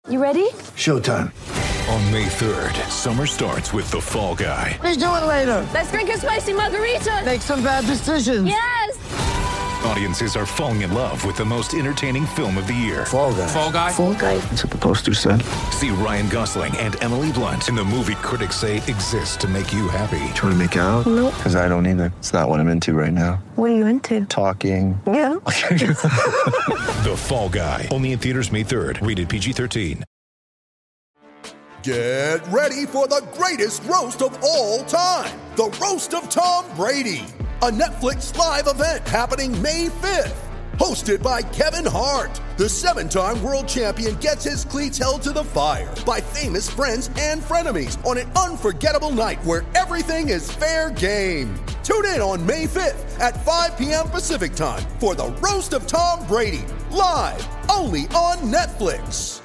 You ready? Showtime. On May 3rd, summer starts with The Fall Guy. Let's do it later. Let's drink a spicy margarita. Make some bad decisions. Yes! Audiences are falling in love with the most entertaining film of the year. Fall Guy. Fall Guy? Fall Guy. That's what the poster said. See Ryan Gosling and Emily Blunt in the movie critics say exists to make you happy. Trying to make it out? Nope. Because I don't either. It's not what I'm into right now. What are you into? Talking. Yeah. The Fall Guy. Only in theaters May 3rd. Rated PG-13. Get ready for the greatest roast of all time. The Roast of Tom Brady. A Netflix live event happening May 5th. Hosted by Kevin Hart. The 7-time world champion gets his cleats held to the fire by famous friends and frenemies on an unforgettable night where everything is fair game. Tune in on May 5th at 5 p.m. Pacific time for the Roast of Tom Brady. Live only on Netflix.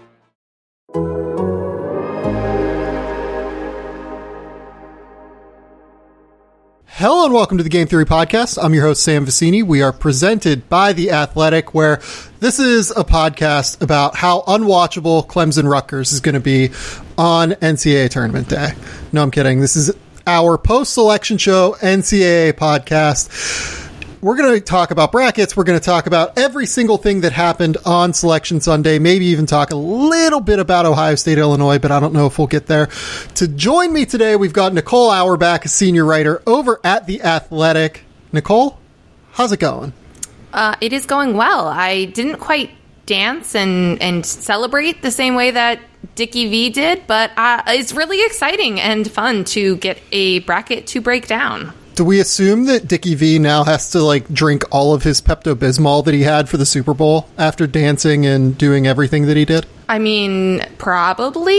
Hello and welcome to the Game Theory Podcast. I'm your host, Sam Vicini. We are presented by The Athletic, where this is a podcast about how unwatchable Clemson Rutgers is going to be on NCAA Tournament Day. No, I'm kidding. This is our post-selection show NCAA podcast. We're going to talk about brackets. We're going to talk about every single thing that happened on Selection Sunday, maybe even talk a little bit about Ohio State, Illinois, but I don't know if we'll get there. To join me today, we've got Nicole Auerbach, a senior writer over at The Athletic. Nicole, how's it going? It is going well. I didn't quite dance and celebrate the same way that Dickie V did, but it's really exciting and fun to get a bracket to break down. Do we assume that Dickie V now has to drink all of his Pepto-Bismol that he had for the Super Bowl after dancing and doing everything that he did? I mean, probably.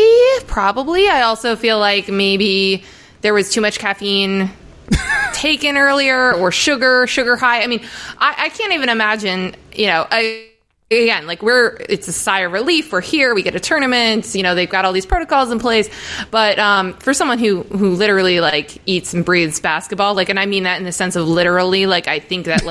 I also feel like maybe there was too much caffeine taken earlier or sugar high. I mean, I can't even imagine, again, it's a sigh of relief. We're here. We get a tournament. They've got all these protocols in place. But for someone who literally eats and breathes basketball, and I mean that in the sense of literally, I think that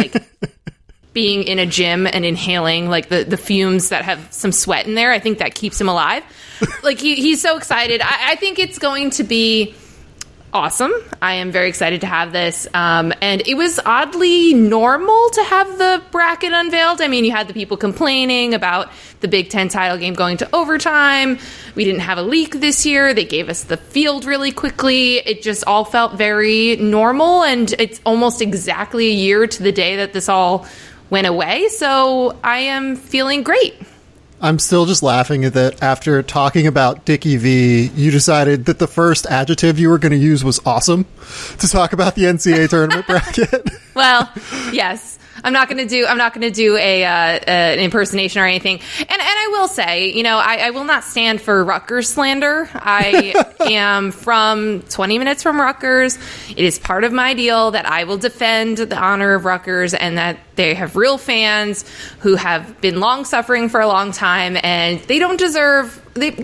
being in a gym and inhaling the fumes that have some sweat in there, I think that keeps him alive. He's so excited. I think it's going to be awesome. I am very excited to have this. And it was oddly normal to have the bracket unveiled. I mean, you had the people complaining about the Big Ten title game going to overtime. We didn't have a leak this year. They gave us the field really quickly. It just all felt very normal. And it's almost exactly a year to the day that this all went away. So I am feeling great. I'm still just laughing at that after talking about Dickie V, you decided that the first adjective you were going to use was awesome to talk about the NCAA tournament bracket. Well, yes. I'm not going to do an impersonation or anything. And I will say, I will not stand for Rutgers slander. I am from 20 minutes from Rutgers. It is part of my deal that I will defend the honor of Rutgers and that they have real fans who have been long suffering for a long time, and they don't deserve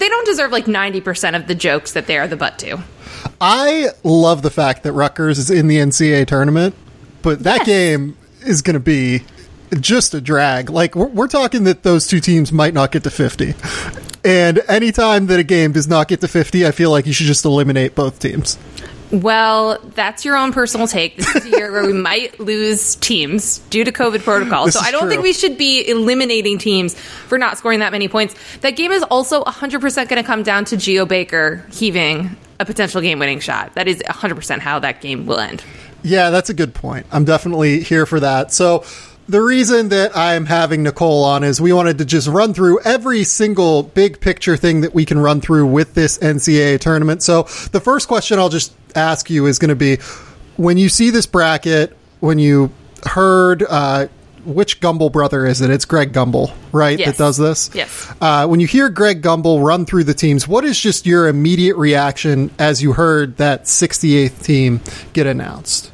90% of the jokes that they are the butt to. I love the fact that Rutgers is in the NCAA tournament, but that game is going to be just a drag. We're talking that those two teams might not get to 50. And anytime that a game does not get to 50, I feel like you should just eliminate both teams. Well, that's your own personal take. This is a year where we might lose teams due to COVID protocols. So I don't think we should be eliminating teams for not scoring that many points. That game is also 100% going to come down to Geo Baker heaving a potential game-winning shot. That is 100% how that game will end. Yeah, that's a good point. I'm definitely here for that. So the reason that I'm having Nicole on is we wanted to just run through every single big picture thing that we can run through with this NCAA tournament. So the first question I'll just ask you is going to be, when you see this bracket, when you heard which Gumbel brother is it? It's Greg Gumbel, right? Yes. That does this? Yes. When you hear Greg Gumbel run through the teams, what is just your immediate reaction as you heard that 68th team get announced?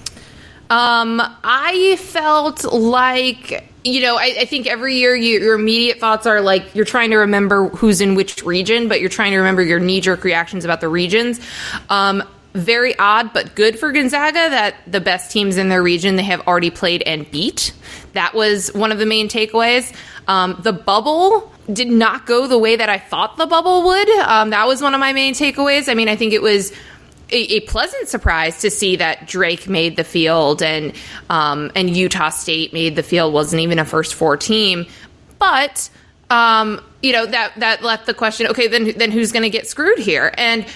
I felt like, I think every year your immediate thoughts are you're trying to remember who's in which region, but you're trying to remember your knee-jerk reactions about the regions. very odd, but good for Gonzaga that the best teams in their region they have already played and beat. That was one of the main takeaways. The bubble did not go the way that I thought the bubble would. That was one of my main takeaways. I mean, I think it was a pleasant surprise to see that Drake made the field and Utah State made the field. Wasn't even a first four team, but that left the question. Okay, then who's going to get screwed here? And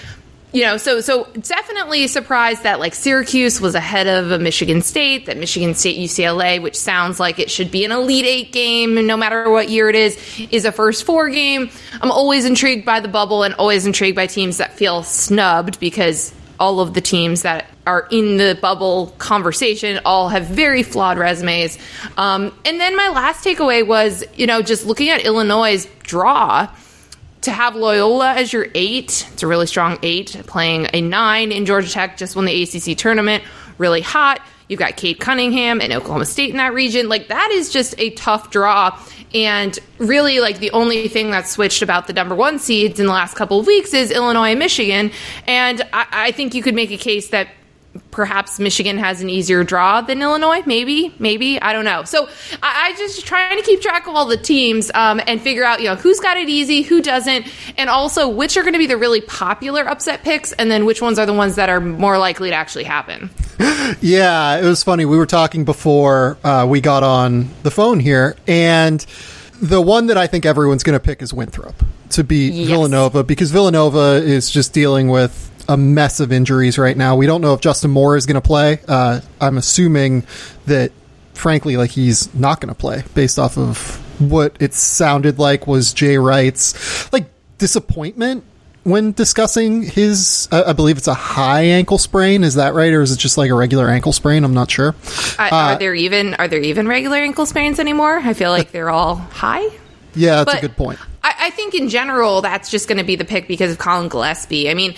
so definitely surprised that like Syracuse was ahead of Michigan State, that Michigan State UCLA, which sounds like it should be an Elite Eight game, no matter what year it is a first four game. I'm always intrigued by the bubble and always intrigued by teams that feel snubbed because all of the teams that are in the bubble conversation all have very flawed resumes. And then my last takeaway was, just looking at Illinois' draw. To have Loyola as your 8, it's a really strong 8, playing a 9 in Georgia Tech, just won the ACC tournament, really hot. You've got Cade Cunningham and Oklahoma State in that region. Like, that is just a tough draw. And really, like, the only thing that's switched about the number 1 seeds in the last couple of weeks is Illinois and Michigan. And I think you could make a case that perhaps Michigan has an easier draw than Illinois. Maybe. I don't know. So I just trying to keep track of all the teams and figure out, who's got it easy, who doesn't, and also which are going to be the really popular upset picks, and then which ones are the ones that are more likely to actually happen. Yeah, it was funny. We were talking before we got on the phone here, and the one that I think everyone's going to pick is Winthrop to beat Villanova, because Villanova is just dealing with a mess of injuries right now. We don't know if Justin Moore is going to play. I'm assuming that, frankly, like, he's not going to play based off of what it sounded like was Jay Wright's like disappointment when discussing his, I believe it's a high ankle sprain. Is that right? Or is it just like a regular ankle sprain? I'm not sure. Are there even regular ankle sprains anymore? I feel like they're all high. Yeah, that's a good point. I think in general, that's just going to be the pick because of Colin Gillespie. I mean,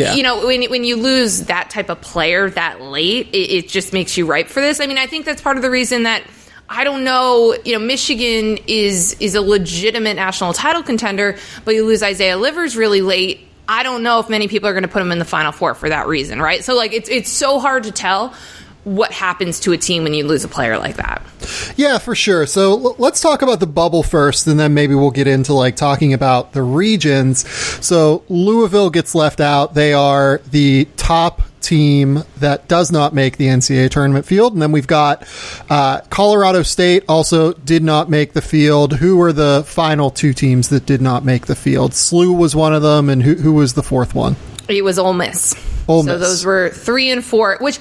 when you lose that type of player that late, it just makes you ripe for this. I mean, I think that's part of the reason that, I don't know, Michigan is a legitimate national title contender, but you lose Isaiah Livers really late. I don't know if many people are going to put him in the Final Four for that reason, right? So, like, it's so hard to tell what happens to a team when you lose a player like that. Yeah, for sure. So let's talk about the bubble first, and then maybe we'll get into like talking about the regions. So Louisville gets left out. They are the top team that does not make the NCAA tournament field. And then we've got Colorado State also did not make the field. Who were the final 2 teams that did not make the field? SLU was one of them, and who was the 4th one? It was Ole Miss. Ole Miss. So those were 3 and 4, which,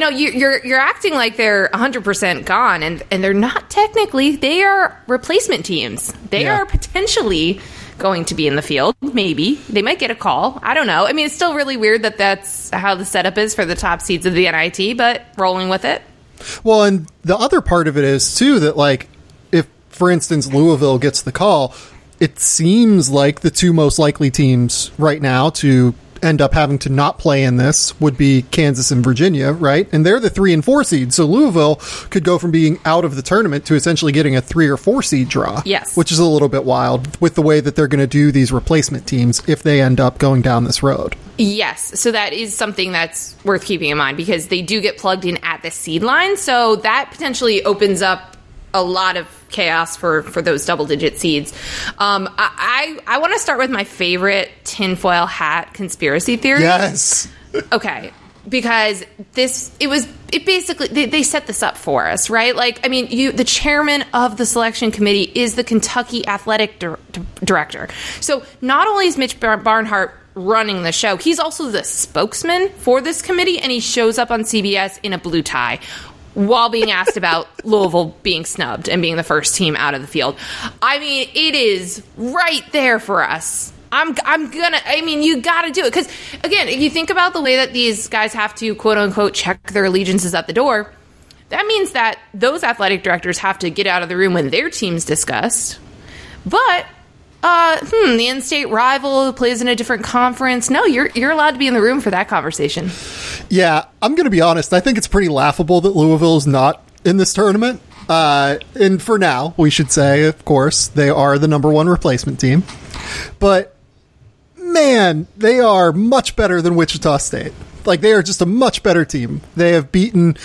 you're acting like they're 100% gone, and they're not technically. They are replacement teams. They are potentially going to be in the field. Maybe. They might get a call. I don't know. I mean, it's still really weird that that's how the setup is for the top seeds of the NIT, but rolling with it. Well, and the other part of it is, too, that, like, if, for instance, Louisville gets the call, it seems like the 2 most likely teams right now to end up having to not play in this would be Kansas and Virginia, right? And they're the 3 and 4 seeds. So Louisville could go from being out of the tournament to essentially getting a 3 or 4 seed draw. Yes. Which is a little bit wild with the way that they're going to do these replacement teams if they end up going down this road. Yes. So that is something that's worth keeping in mind because they do get plugged in at the seed line. So that potentially opens up a lot of chaos for those double-digit seeds. I want to start with my favorite tinfoil hat conspiracy theory. Yes. Okay. Because it basically, they set this up for us, right? Like, I mean, the chairman of the selection committee is the Kentucky athletic director. So not only is Mitch Barnhart running the show, he's also the spokesman for this committee, and he shows up on CBS in a blue tie while being asked about Louisville being snubbed and being the first team out of the field. I mean, it is right there for us. You gotta do it. Because, again, if you think about the way that these guys have to, quote unquote, check their allegiances at the door, that means that those athletic directors have to get out of the room when their team's discussed. But, the in-state rival who plays in a different conference, no, you're allowed to be in the room for that conversation. Yeah, I'm going to be honest. I think it's pretty laughable that Louisville is not in this tournament. And for now, we should say, of course, they are the number 1 replacement team. But, man, they are much better than Wichita State. Like, they are just a much better team. They have beaten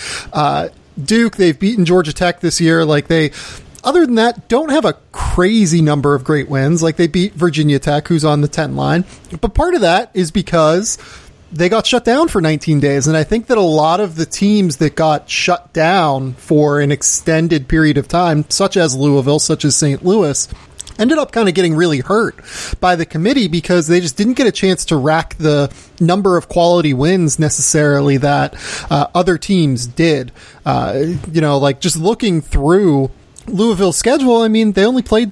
Duke. They've beaten Georgia Tech this year. Like, other than that, don't have a crazy number of great wins. Like, they beat Virginia Tech, who's on the 10 line. But part of that is because they got shut down for 19 days. And I think that a lot of the teams that got shut down for an extended period of time, such as Louisville, such as St. Louis, ended up kind of getting really hurt by the committee because they just didn't get a chance to rack the number of quality wins necessarily that other teams did. Like, just looking through Louisville's schedule, I mean, they only played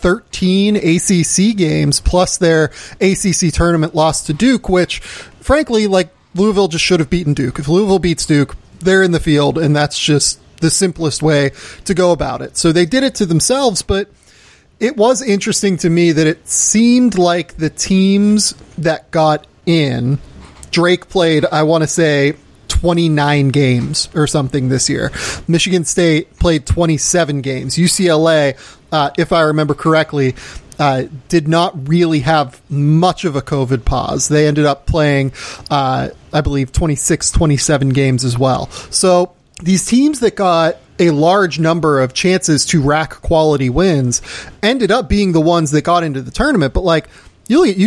13 ACC games plus their ACC tournament loss to Duke, which, frankly, like, Louisville just should have beaten Duke. If Louisville beats Duke, they're in the field, and that's just the simplest way to go about it. So they did it to themselves, but it was interesting to me that it seemed like the teams that got in, Drake played, I want to say, 29 games or something this year. Michigan State played 27 games. UCLA, if I remember correctly, did not really have much of a COVID pause. They ended up playing, I believe, 26, 27 games as well. So these teams that got a large number of chances to rack quality wins ended up being the ones that got into the tournament. But, like, you look at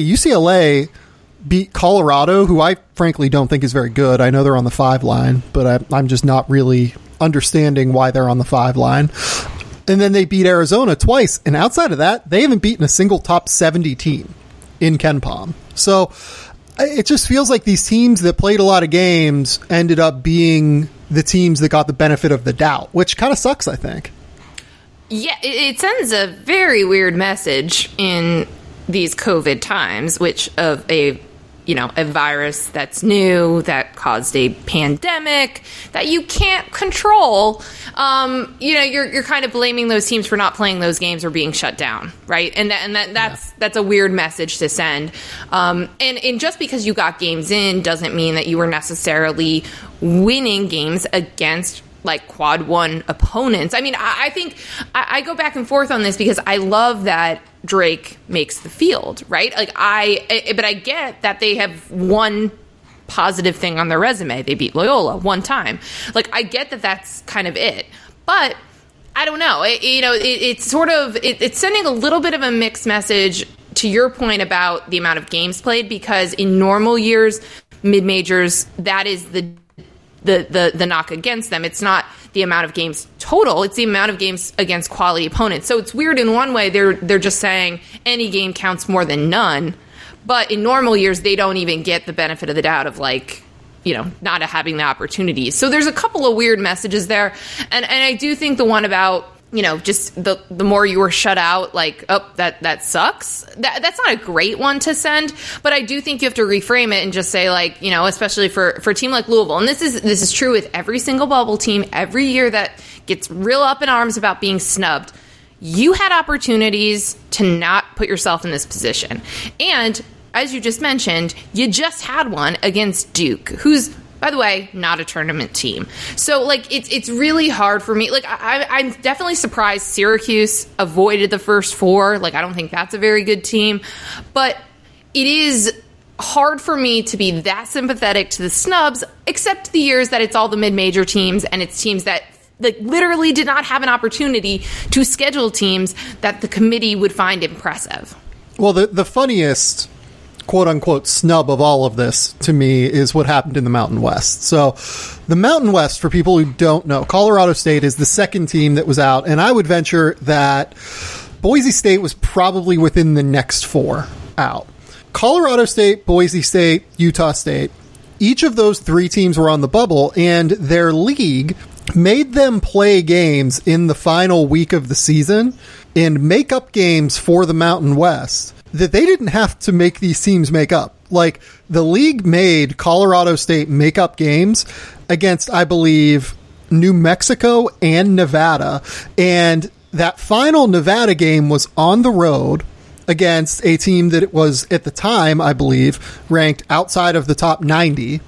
UCLA beat Colorado, who I frankly don't think is very good. I know they're on the 5 line, but I'm just not really understanding why they're on the 5 line. And then they beat Arizona twice. And outside of that, they haven't beaten a single top 70 team in KenPom. So it just feels like these teams that played a lot of games ended up being the teams that got the benefit of the doubt, which kind of sucks, I think. Yeah, it sends a very weird message in these COVID times, which of a virus that's new, that caused a pandemic that you can't control. You're kind of blaming those teams for not playing those games or being shut down, right? And that's a weird message to send. And just because you got games in doesn't mean that you were necessarily winning games against, like, quad 1 opponents. I mean, I think I go back and forth on this because I love that Drake makes the field, right? Like, but I get that they have one positive thing on their resume. They beat Loyola one time. Like, I get that that's kind of it. But I don't know. It's sort of, it's sending a little bit of a mixed message to your point about the amount of games played, because in normal years, mid-majors, that is the knock against them. It's not the amount of games total, it's the amount of games against quality opponents. So it's weird in one way, they're just saying any game counts more than none, but in normal years they don't even get the benefit of the doubt of, like, not having the opportunities. So there's a couple of weird messages there, and I do think the one about just the more you were shut out, like, oh, that sucks. That's not a great one to send, but I do think you have to reframe it and just say, like, especially for a team like Louisville, and this is true with every single bubble team, every year that gets real up in arms about being snubbed. You had opportunities to not put yourself in this position. And as you just mentioned, you just had one against Duke, who's, by the way, not a tournament team. So, like, it's really hard for me. Like, I'm definitely surprised Syracuse avoided the first 4. Like, I don't think that's a very good team. But it is hard for me to be that sympathetic to the snubs, except the years that it's all the mid-major teams and it's teams that literally did not have an opportunity to schedule teams that the committee would find impressive. Well, the funniest quote-unquote snub of all of this, to me, is what happened in the Mountain West. So the Mountain West, for people who don't know, Colorado State is the second team that was out, and I would venture that Boise State was probably within the next 4 out. Colorado State, Boise State, Utah State, each of those 3 teams were on the bubble, and their league made them play games in the final week of the season and make up games for the Mountain West that they didn't have to make these teams make up. Like, the league made Colorado State make up games against, I believe, New Mexico and Nevada. And that final Nevada game was on the road against a team that was, at the time, I believe, ranked outside of the top 90.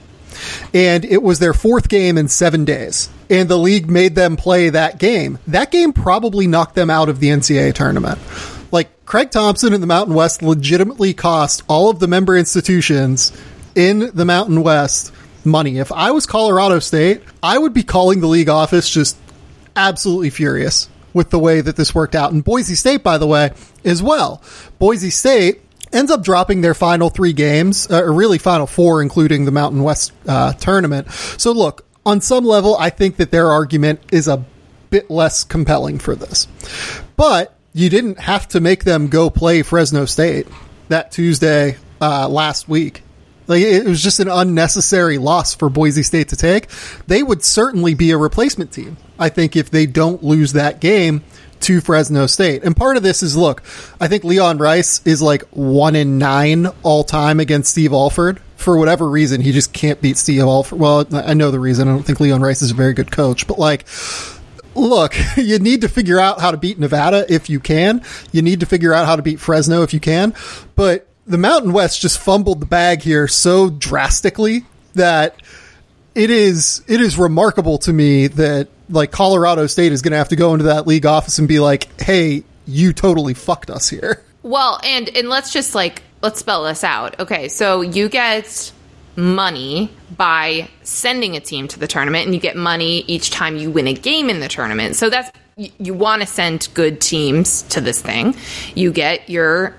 And it was their 4th game in 7 days. And the league made them play that game. That game probably knocked them out of the NCAA tournament. Like, Craig Thompson in the Mountain West legitimately cost all of the member institutions in the Mountain West money. If I was Colorado State, I would be calling the league office just absolutely furious with the way that this worked out. And Boise State, by the way, as well. Boise State ends up dropping their final 3 games, or really final 4, including the Mountain West tournament. So look, on some level, I think that their argument is a bit less compelling for this. But you didn't have to make them go play Fresno State that Tuesday last week. Like, it was just an unnecessary loss for Boise State to take. They would certainly be a replacement team, I think, if they don't lose that game to Fresno State. And part of this is, look, I think Leon Rice is like 1-9 all time against Steve Alford. For whatever reason, he just can't beat Steve Alford. Well, I know the reason. I don't think Leon Rice is a very good coach, but like, look, you need to figure out how to beat Nevada if you can. You need to figure out how to beat Fresno if you can. But the Mountain West just fumbled the bag here so drastically that it is remarkable to me that like Colorado State is going to have to go into that league office and be like, hey, you totally fucked us here. Well, and let's just let's spell this out. Okay, so you get money by sending a team to the tournament, and you get money each time you win a game in the tournament. So that's, you want to send good teams to this thing. You get your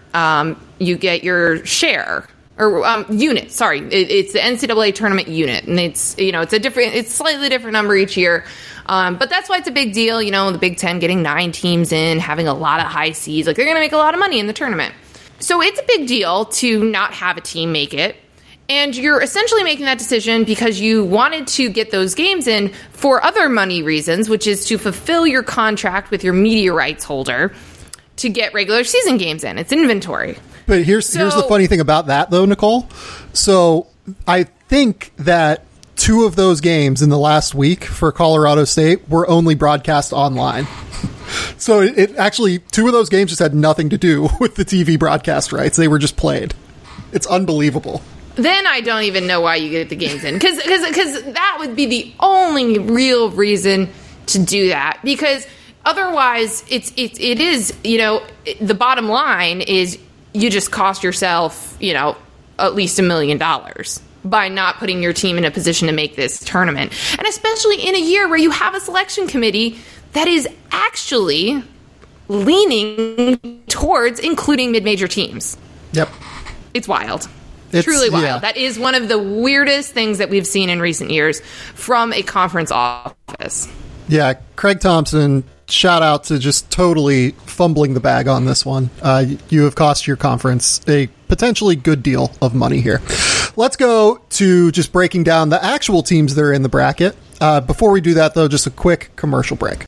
share or unit. Sorry, it's the NCAA tournament unit, and it's it's slightly different number each year. But that's why it's a big deal. The Big Ten getting 9 teams in, having a lot of high seeds, like they're going to make a lot of money in the tournament. So it's a big deal to not have a team make it. And you're essentially making that decision because you wanted to get those games in for other money reasons, which is to fulfill your contract with your media rights holder to get regular season games in. It's inventory. But here's the funny thing about that, though, Nicole. So I think that 2 of those games in the last week for Colorado State were only broadcast online. So it actually, 2 of those games just had nothing to do with the TV broadcast rights. They were just played. It's unbelievable. Then I don't even know why you get the games in. Because that would be the only real reason to do that. Because otherwise, it is, the bottom line is you just cost yourself, at least $1 million by not putting your team in a position to make this tournament. And especially in a year where you have a selection committee that is actually leaning towards including mid-major teams. Yep. It's wild. It's truly wild. Yeah. That is one of the weirdest things that we've seen in recent years from a conference office. Yeah, Craig Thompson, shout out to just totally fumbling the bag on this one. You have cost your conference a potentially good deal of money here. Let's go to just breaking down the actual teams that are in the bracket. Before we do that, though, just a quick commercial break.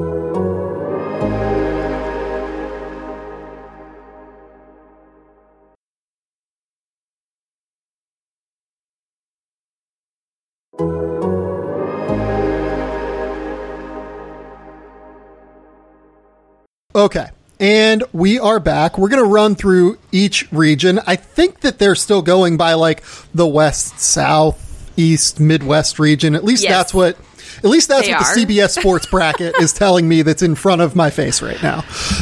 Okay, and we are back. We're going to run through each region. I think that they're still going by like the West, South, East, Midwest region. At least that's what the CBS Sports bracket is telling me that's in front of my face right now.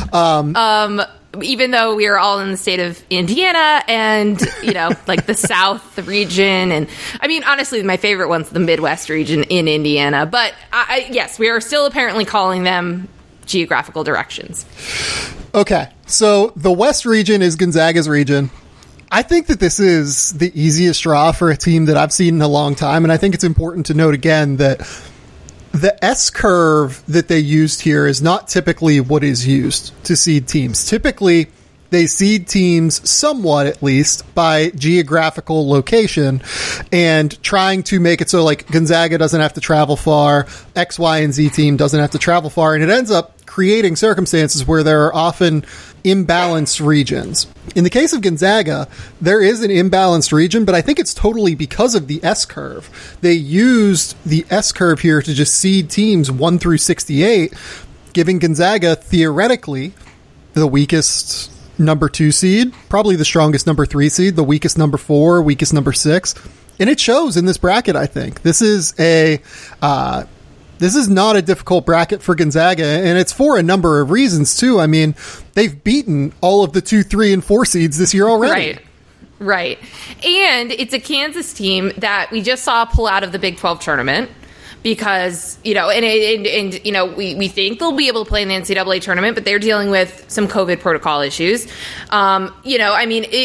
Even though we are all in the state of Indiana and, like the South region. And I mean, honestly, my favorite one's the Midwest region in Indiana. But yes, we are still apparently calling them geographical directions. Okay, so the West region is Gonzaga's region. I think that this is the easiest draw for a team that I've seen in a long time, and I think it's important to note again that the S-curve that they used here is not typically what is used to seed teams. Typically, they seed teams somewhat, at least, by geographical location and trying to make it so like Gonzaga doesn't have to travel far, X, Y, and Z team doesn't have to travel far, and it ends up creating circumstances where there are often imbalanced regions. In the case of Gonzaga, there is an imbalanced region, but I think it's totally because of the S-curve. They used the S-curve here to just seed teams 1 through 68, giving Gonzaga, theoretically, the weakest number 2 seed, probably the strongest number 3 seed, the weakest number 4, weakest number 6. And it shows in this bracket, I think. This is not a difficult bracket for Gonzaga, and it's for a number of reasons, too. I mean, they've beaten all of the 2, 3, and 4 seeds this year already. Right. And it's a Kansas team that we just saw pull out of the Big 12 tournament because, you know, and you know, we think they'll be able to play in the NCAA tournament, but they're dealing with some COVID protocol issues. You know, I mean,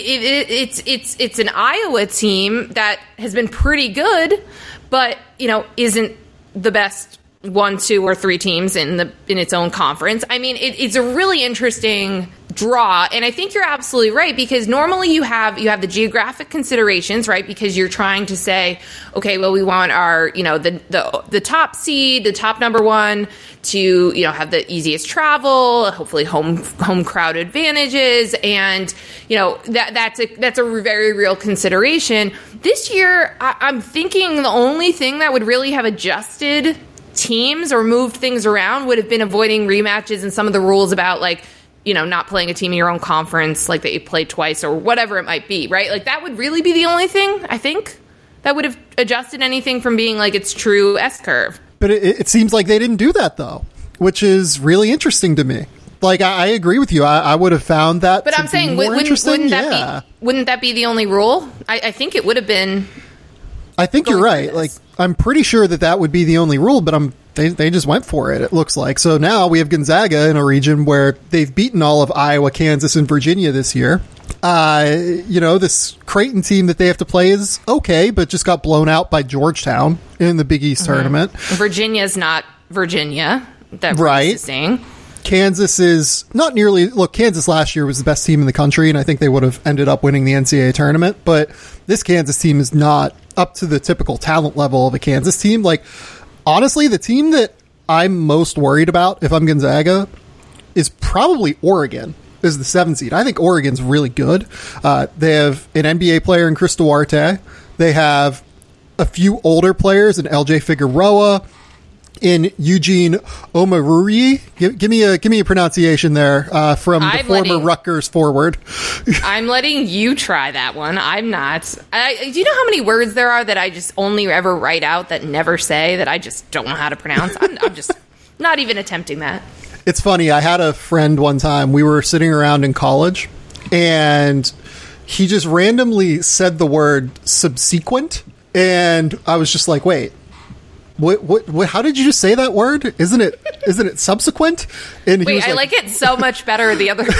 it's an Iowa team that has been pretty good, but, you know, isn't the best 1, 2, or 3 teams in its own conference. I mean, it's a really interesting draw, and I think you're absolutely right, because normally you have the geographic considerations, right? Because you're trying to say, okay, well, we want our, you know, the top seed, the top number 1 to, you know, have the easiest travel, hopefully home crowd advantages, and, you know, that's a very real consideration. This year, I'm thinking the only thing that would really have adjusted teams or moved things around would have been avoiding rematches and some of the rules about, like, you know, not playing a team in your own conference, like that you played twice or whatever it might be, right? Like, that would really be the only thing, I think, that would have adjusted anything from being like its true S-curve. But it seems like they didn't do that, though, which is really interesting to me. Like, I agree with you. I would have found that but to I'm saying, be more interesting. Wouldn't that be the only rule? I think it would have been. I think you're right. Like, I'm pretty sure that would be the only rule, but they just went for it, it looks like. So now we have Gonzaga in a region where they've beaten all of Iowa, Kansas, and Virginia this year. You know, this Creighton team that they have to play is okay, but just got blown out by Georgetown in the Big East tournament. Virginia's not Virginia. That right. Saying. Kansas is not nearly... Look, Kansas last year was the best team in the country, and I think they would have ended up winning the NCAA tournament, but this Kansas team is not up to the typical talent level of a Kansas team. Like, honestly, the team that I'm most worried about, if I'm Gonzaga, is probably Oregon, is the 7th seed. I think Oregon's really good. They have an NBA player in Chris Duarte. They have a few older players in LJ Figueroa, in Eugene Omoruyi. Give me a pronunciation there from the former Rutgers forward. I'm letting you try that one. I'm not. Do you know how many words there are that I just only ever write out that never say, that I just don't know how to pronounce? I'm just not even attempting that. It's funny. I had a friend one time. We were sitting around in college, and he just randomly said the word subsequent, and I was just like, wait. What? How did you just say that word? Isn't it subsequent? And wait, I like it so much better the other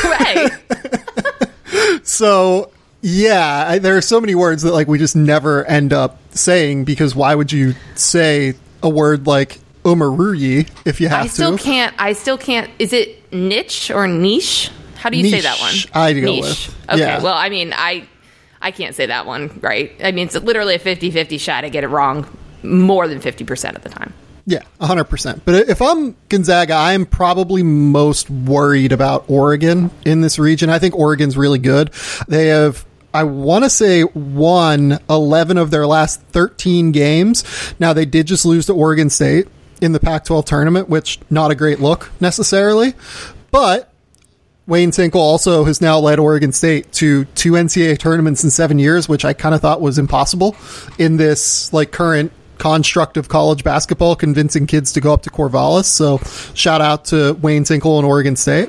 way. So yeah, there are so many words that, like, we just never end up saying, because why would you say a word like Omoruyi if you have to? I still can't. Is it niche or niche? How do you say that one? I go with. Okay. Yeah. Well, I mean, I can't say that one right. I mean, it's literally a 50-50 shot. I get it wrong more than 50% of the time. Yeah, 100%. But if I'm Gonzaga, I'm probably most worried about Oregon in this region. I think Oregon's really good. They have, I want to say, won 11 of their last 13 games. Now, they did just lose to Oregon State in the Pac-12 tournament, which not a great look necessarily. But Wayne Tinkle also has now led Oregon State to 2 NCAA tournaments in 7 years, which I kind of thought was impossible in this, like, current construct of college basketball, convincing kids to go up to Corvallis. So shout out to Wayne Tinkle and Oregon State.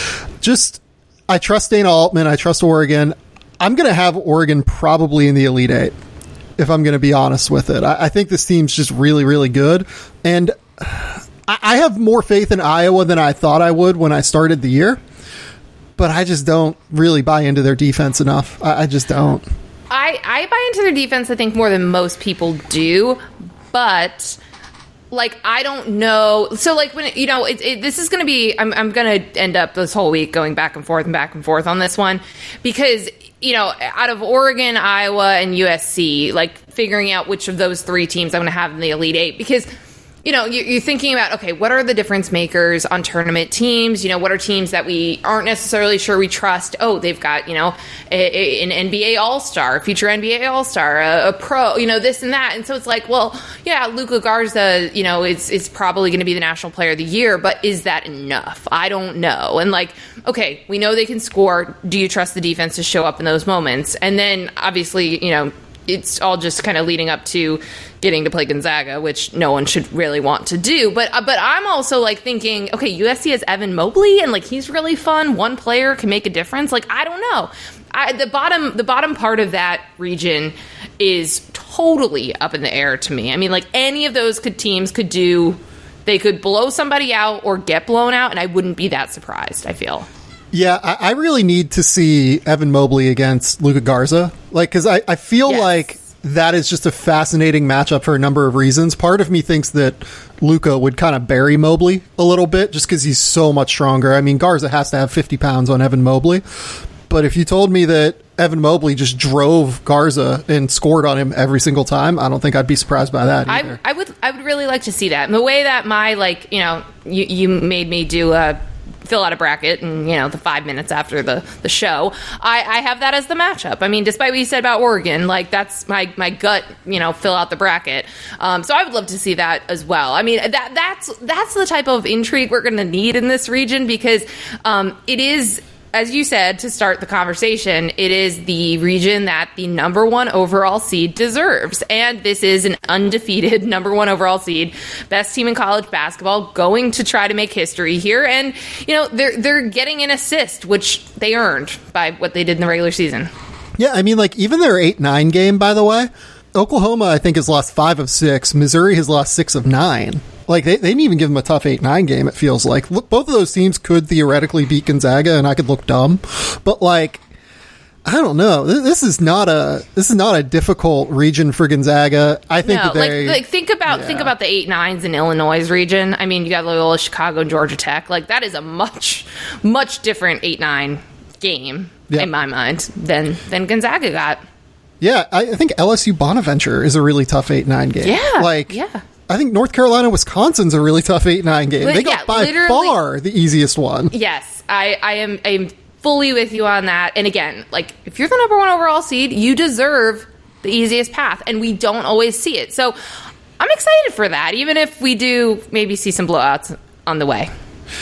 I trust Dana Altman. I trust Oregon. I'm going to have Oregon probably in the Elite Eight, if I'm going to be honest with it. I think this team's just really, really good. And I have more faith in Iowa than I thought I would when I started the year. But I just don't really buy into their defense enough. I just don't. I buy into their defense, I think, more than most people do, but, like, I don't know. So, like, when this is going to be, I'm going to end up this whole week going back and forth on this one, because, you know, out of Oregon, Iowa, and USC, like, figuring out which of those 3 teams I'm going to have in the Elite Eight, because, you know, you're thinking about, okay, what are the difference makers on tournament teams? You know, what are teams that we aren't necessarily sure we trust? Oh, they've got, you know, an NBA All-Star, a future NBA All-Star, a pro, you know, this and that. And so it's like, well, yeah, Luka Garza, you know, is probably going to be the National Player of the Year, but is that enough? I don't know. And, like, okay, we know they can score. Do you trust the defense to show up in those moments? And then, obviously, you know, it's all just kind of leading up to getting to play Gonzaga, which no one should really want to do. But I'm also, like, thinking, okay, USC has Evan Mobley, and, like, he's really fun. One player can make a difference. Like, I don't know. the bottom part of that region is totally up in the air to me. I mean, like, any of those teams could blow somebody out or get blown out, and I wouldn't be that surprised, I feel. Yeah, I really need to see Evan Mobley against Luka Garza. Like, because I feel like that is just a fascinating matchup for a number of reasons. Part of me thinks that Luka would kind of bury Mobley a little bit just because he's so much stronger. I mean, Garza has to have 50 pounds on Evan Mobley. But if you told me that Evan Mobley just drove Garza and scored on him every single time, I don't think I'd be surprised by that either. I would really like to see that. And the way that my, like, you know, you made me do fill out a bracket and, you know, the 5 minutes after the show, I have that as the matchup. I mean, despite what you said about Oregon, like, that's my gut, you know, fill out the bracket. So I would love to see that as well. I mean, that's the type of intrigue we're going to need in this region, because it is, as you said to start the conversation, it is the region that the number 1 overall seed deserves. And this is an undefeated number 1 overall seed, best team in college basketball, going to try to make history here. And, you know, they're getting an assist, which they earned by what they did in the regular season. Yeah, I mean, like, even their 8-9 game, by the way, Oklahoma, I think, has lost 5 of 6. Missouri has lost 6 of 9. Like, they didn't even give them a tough 8-9 game, it feels like. Look, both of those teams could theoretically beat Gonzaga, and I could look dumb. But, like, I don't know. This is not a difficult region for Gonzaga. I think that they... think about the 8-9s in Illinois' region. I mean, you got Loyola, Chicago, and Georgia Tech. Like, that is a much, much different 8-9 game, in my mind, than Gonzaga got. Yeah, I think LSU Bonaventure is a really tough 8-9 game. Yeah, I think North Carolina, Wisconsin's a really tough 8-9 game. They got by far the easiest one. Yes, I am fully with you on that. And again, like, if you're the number 1 overall seed, you deserve the easiest path, and we don't always see it. So I'm excited for that, even if we do maybe see some blowouts on the way.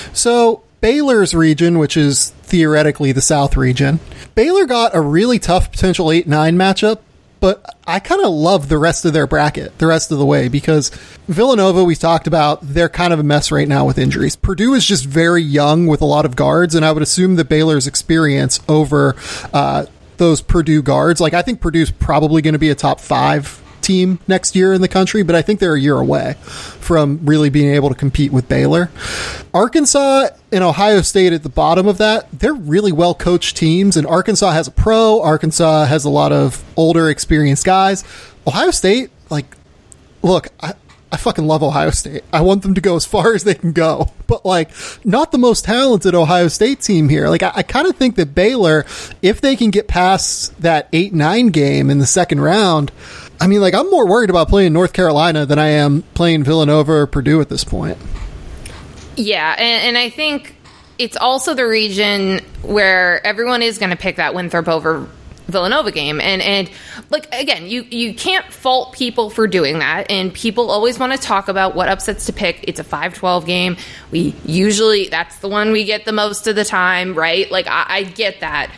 So Baylor's region, which is theoretically the South region, Baylor got a really tough potential 8-9 matchup. But I kind of love the rest of their bracket the rest of the way, because Villanova, we talked about, they're kind of a mess right now with injuries. Purdue is just very young with a lot of guards, and I would assume that Baylor's experience over those Purdue guards, like, I think Purdue's probably going to be a top 5 team next year in the country, but I think they're a year away from really being able to compete with Baylor. Arkansas and Ohio State at the bottom of that, they're really well coached teams, and Arkansas has a pro. Arkansas has a lot of older, experienced guys. Ohio State, like, look, I fucking love Ohio State. I want them to go as far as they can go, but, like, not the most talented Ohio State team here. Like, I kind of think that Baylor, if they can get past that 8-9 game in the second round, I mean, like, I'm more worried about playing North Carolina than I am playing Villanova or Purdue at this point. Yeah, and I think it's also the region where everyone is going to pick that Winthrop over Villanova game. And like, again, you can't fault people for doing that. And people always want to talk about what upsets to pick. It's a 5-12 game. That's the one we get the most of the time, right? Like, I get that.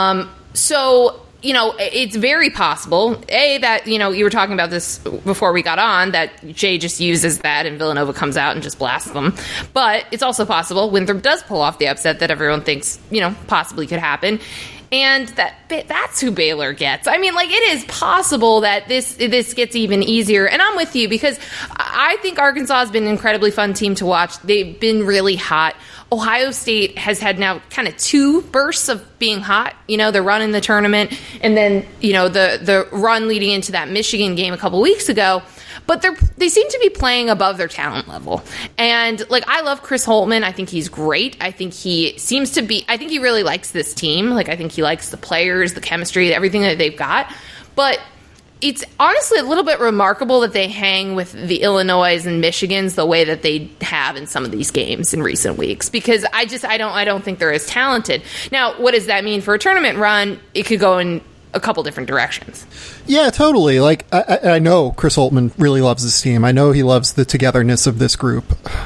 So, you know, it's very possible, that, you know, you were talking about this before we got on, that Jay just uses that and Villanova comes out and just blasts them. But it's also possible Winthrop does pull off the upset that everyone thinks, you know, possibly could happen. And that's who Baylor gets. I mean, like, it is possible that this gets even easier. And I'm with you, because I think Arkansas has been an incredibly fun team to watch. They've been really hot. Ohio State has had now kind of 2 bursts of being hot. You know, the run in the tournament, and then, you know, the run leading into that Michigan game a couple weeks ago. But they seem to be playing above their talent level. And, like, I love Chris Holtmann. I think he's great. I think he really likes this team. Like, I think he likes the players, the chemistry, everything that they've got. But it's honestly a little bit remarkable that they hang with the Illinois and Michigans the way that they have in some of these games in recent weeks, because I don't think they're as talented. Now, what does that mean for a tournament run? It could go in a couple different directions. Yeah, totally. Like, I know Chris Holtmann really loves this team. I know he loves the togetherness of this group.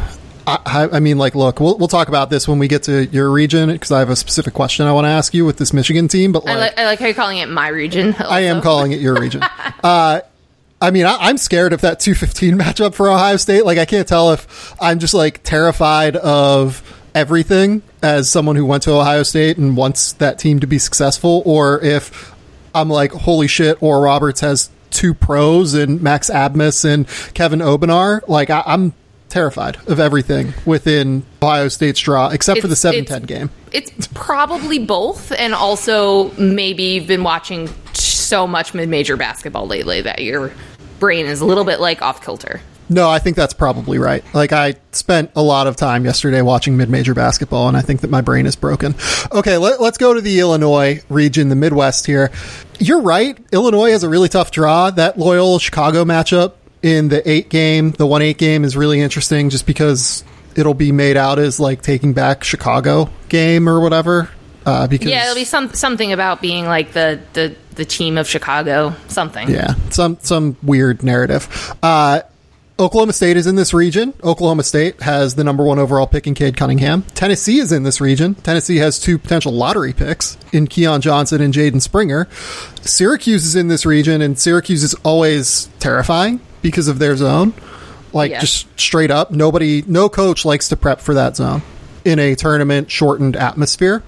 I mean, like, look, we'll talk about this when we get to your region, because I have a specific question I want to ask you with this Michigan team. But like, I like how you're calling it my region. Also. I am calling it your region. I mean, I'm scared of that 2-15 matchup for Ohio State. Like, I can't tell if I'm just, like, terrified of everything as someone who went to Ohio State and wants that team to be successful, or if I'm like, holy shit, Oral Roberts has 2 pros and Max Abmas and Kevin Obenar. Like, I'm terrified of everything within Ohio State's draw, except for the 7-10 game. It's probably both, and also maybe you've been watching so much mid-major basketball lately that your brain is a little bit like off kilter. No, I think that's probably right. Like, I spent a lot of time yesterday watching mid-major basketball, and I think that my brain is broken. Okay, let's go to the Illinois region, the Midwest here. You're right. Illinois has a really tough draw. That Loyola-Chicago matchup in the 1-8 game is really interesting just because it'll be made out as like taking back Chicago game or whatever. Because it'll be something about being like the team of Chicago, something. Yeah, some weird narrative. Oklahoma State is in this region. Oklahoma State has the number 1 overall pick in Cade Cunningham. Tennessee is in this region. Tennessee has 2 potential lottery picks in Keon Johnson and Jaden Springer. Syracuse is in this region, and Syracuse is always terrifying because of their zone. Just straight up, no coach likes to prep for that zone in a tournament shortened atmosphere.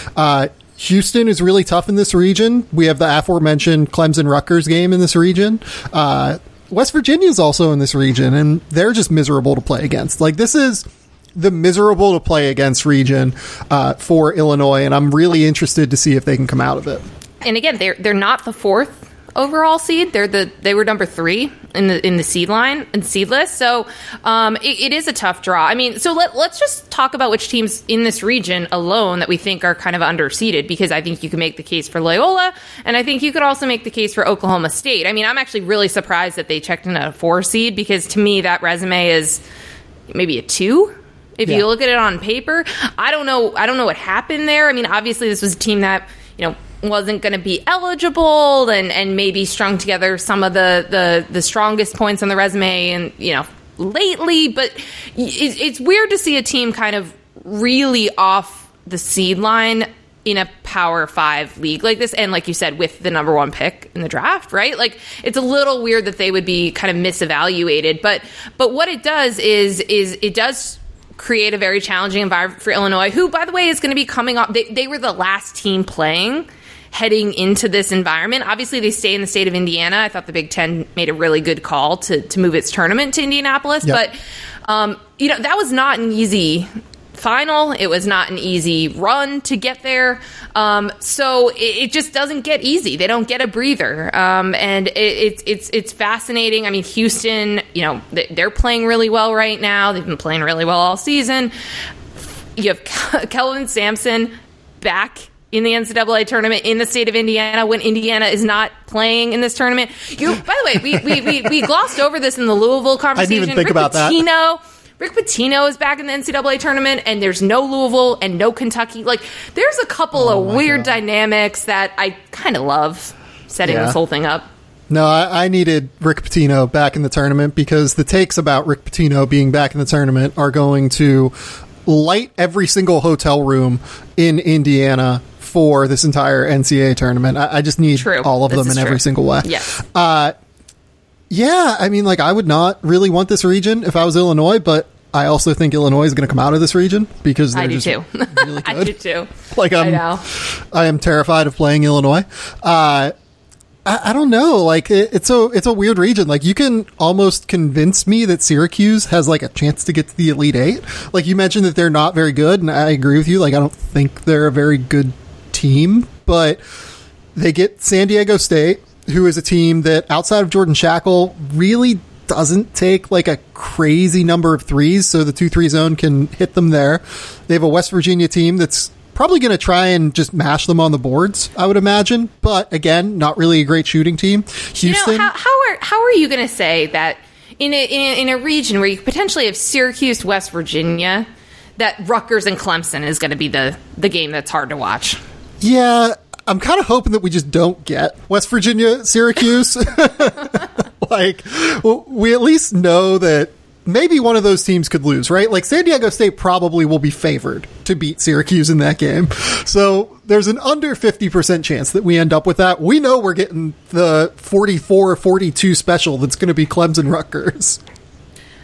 Houston is really tough in this region. We have the aforementioned Clemson-Rutgers game in this region. West Virginia is also in this region, and they're just miserable to play against. Like, this is the miserable to play against region for Illinois, and I'm really interested to see if they can come out of it. And again, they're not the 4th overall seed. They were number 3 in the seed line and seed list. So it is a tough draw. I mean, so let's just talk about which teams in this region alone that we think are kind of underseeded, because I think you can make the case for Loyola, and I think you could also make the case for Oklahoma State. I mean, I'm actually really surprised that they checked in at a 4 seed, because to me that resume is maybe a 2. If you look at it on paper. I don't know what happened there. I mean, obviously this was a team that, wasn't going to be eligible and maybe strung together some of the strongest points on the resume and, lately. But it's weird to see a team kind of really off the seed line in a Power 5 league like this. And like you said, with the number 1 pick in the draft, right? Like, it's a little weird that they would be kind of misevaluated. But what it does is it does create a very challenging environment for Illinois, who, by the way, is going to be coming off. They were the last team playing heading into this environment. Obviously, they stay in the state of Indiana. I thought the Big Ten made a really good call to move its tournament to Indianapolis. Yep. But, that was not an easy final. It was not an easy run to get there. So it just doesn't get easy. They don't get a breather. And it's fascinating. I mean, Houston, they're playing really well right now. They've been playing really well all season. You have Kelvin Sampson back in the NCAA tournament in the state of Indiana when Indiana is not playing in this tournament. By the way, we glossed over this in the Louisville conversation. I didn't even think about that. Rick Pitino is back in the NCAA tournament, and there's no Louisville and no Kentucky. Like, there's a couple of weird dynamics that I kind of love setting this whole thing up. No, I needed Rick Pitino back in the tournament, because the takes about Rick Pitino being back in the tournament are going to light every single hotel room in Indiana for this entire NCAA tournament. I just need all of them in every single way. Yes. Yeah, I mean, like, I would not really want this region if I was Illinois, but I also think Illinois is going to come out of this region because they're just really good. I do too. Like, I am terrified of playing Illinois. I don't know. Like, it's a weird region. Like, you can almost convince me that Syracuse has like a chance to get to the Elite 8. Like, you mentioned that they're not very good, and I agree with you. Like, I don't think they're a very good team, but they get San Diego State, who is a team that, outside of Jordan Shackle, really doesn't take like a crazy number of threes, so the 2-3 zone can hit them there. They have a West Virginia team that's probably going to try and just mash them on the boards, I would imagine, but again, not really a great shooting team. Houston, how are you going to say that in a region where you potentially have Syracuse, West Virginia, that Rutgers and Clemson is going to be the game that's hard to watch? Yeah, I'm kind of hoping that we just don't get West Virginia, Syracuse. Like, we at least know that maybe one of those teams could lose, right? Like, San Diego State probably will be favored to beat Syracuse in that game. So there's an under 50% chance that we end up with that. We know we're getting the 44-42 special that's going to be Clemson Rutgers.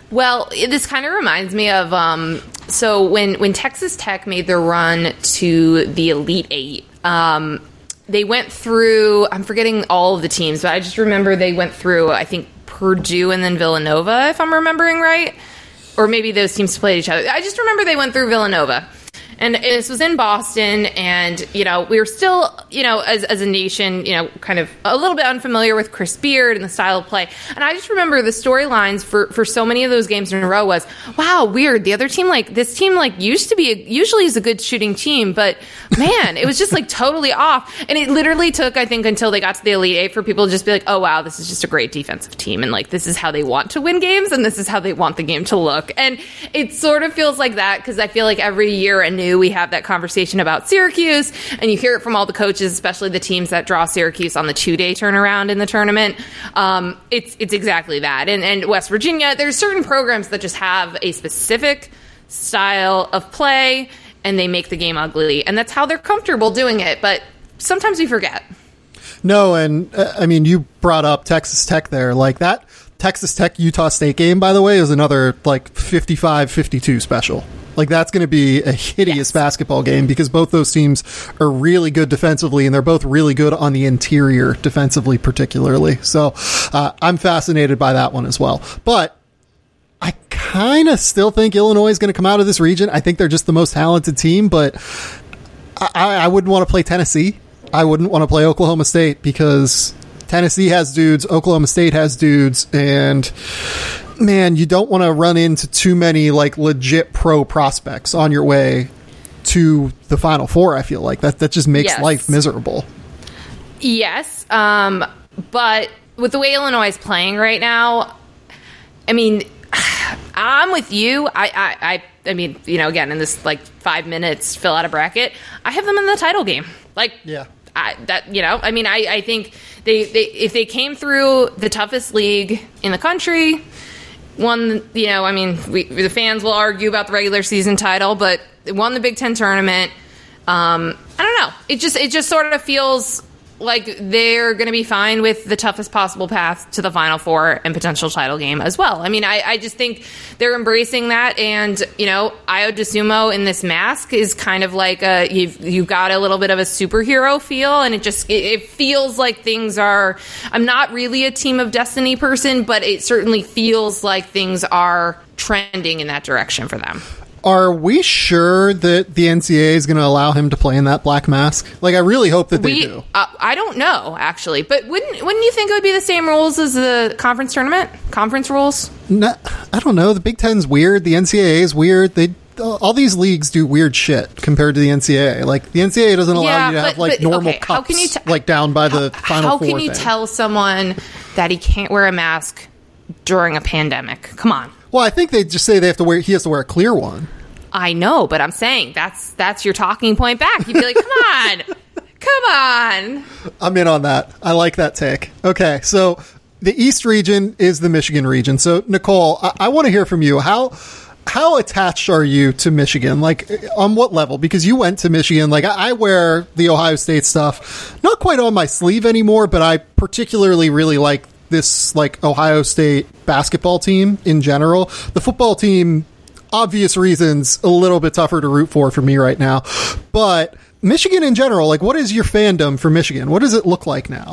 Well, this kind of reminds me of so when Texas Tech made their run to the Elite Eight, they went through, I'm forgetting all of the teams, but I just remember they went through, I think, Purdue and then Villanova, if I'm remembering right. Or maybe those teams played each other. I just remember they went through Villanova. And this was in Boston, and, we were still, as a nation, kind of a little bit unfamiliar with Chris Beard and the style of play. And I just remember the storylines for so many of those games in a row was, wow, weird. The other team, this team, usually is a good shooting team, but, man, it was just, totally off. And it literally took, I think, until they got to the Elite Eight for people to just be like, oh, wow, this is just a great defensive team. And, this is how they want to win games, and this is how they want the game to look. And it sort of feels like that, because I feel like every year anew, we have that conversation about Syracuse, and you hear it from all the coaches, especially the teams that draw Syracuse on the 2-day turnaround in the tournament. It's exactly that. And West Virginia, there's certain programs that just have a specific style of play, and they make the game ugly, and that's how they're comfortable doing it. But sometimes we forget. No, and you brought up Texas Tech there. That Texas Tech Utah State game, by the way, is another 55-52 special. That's going to be a hideous basketball game, because both those teams are really good defensively, and they're both really good on the interior defensively, particularly. So I'm fascinated by that one as well. But I kind of still think Illinois is going to come out of this region. I think they're just the most talented team, but I wouldn't want to play Tennessee. I wouldn't want to play Oklahoma State, because Tennessee has dudes, Oklahoma State has dudes, and man, you don't want to run into too many legit pro prospects on your way to the Final Four. I feel like that just makes life miserable. Yes, but with the way Illinois is playing right now, I'm with you. I mean, again, in this 5 minutes fill out a bracket, I have them in the title game. Yeah. I think they if they came through the toughest league in the country, won, the fans will argue about the regular season title, but they won the Big Ten tournament. I don't know. It just sort of feels like they're going to be fine with the toughest possible path to the Final Four and potential title game as well. I just think they're embracing that, and Ayo DeSumo in this mask is kind of you've got a little bit of a superhero feel, and it feels like things are. I'm not really a team of destiny person, but it certainly feels like things are trending in that direction for them. Are we sure that the NCAA is going to allow him to play in that black mask? I really hope that they do. I don't know, actually. But wouldn't you think it would be the same rules as the conference tournament? Conference rules? No, I don't know. The Big Ten's weird. The NCAA is weird. All these leagues do weird shit compared to the NCAA. The NCAA doesn't allow you to have normal cups how can you down by the Final Four. How can you tell someone that he can't wear a mask during a pandemic? Come on. Well, I think they just say he has to wear a clear one. I know, but I'm saying that's your talking point back. You'd be like, come on. I'm in on that. I like that take. Okay, so the East region is the Michigan region. So, Nicole, I want to hear from you. How attached are you to Michigan? On what level? Because you went to Michigan. I wear the Ohio State stuff, not quite on my sleeve anymore, but I particularly really like this Ohio State basketball team in general. The football team, obvious reasons, a little bit tougher to root for me right now. But Michigan in general, what is your fandom for Michigan? What does it look like now?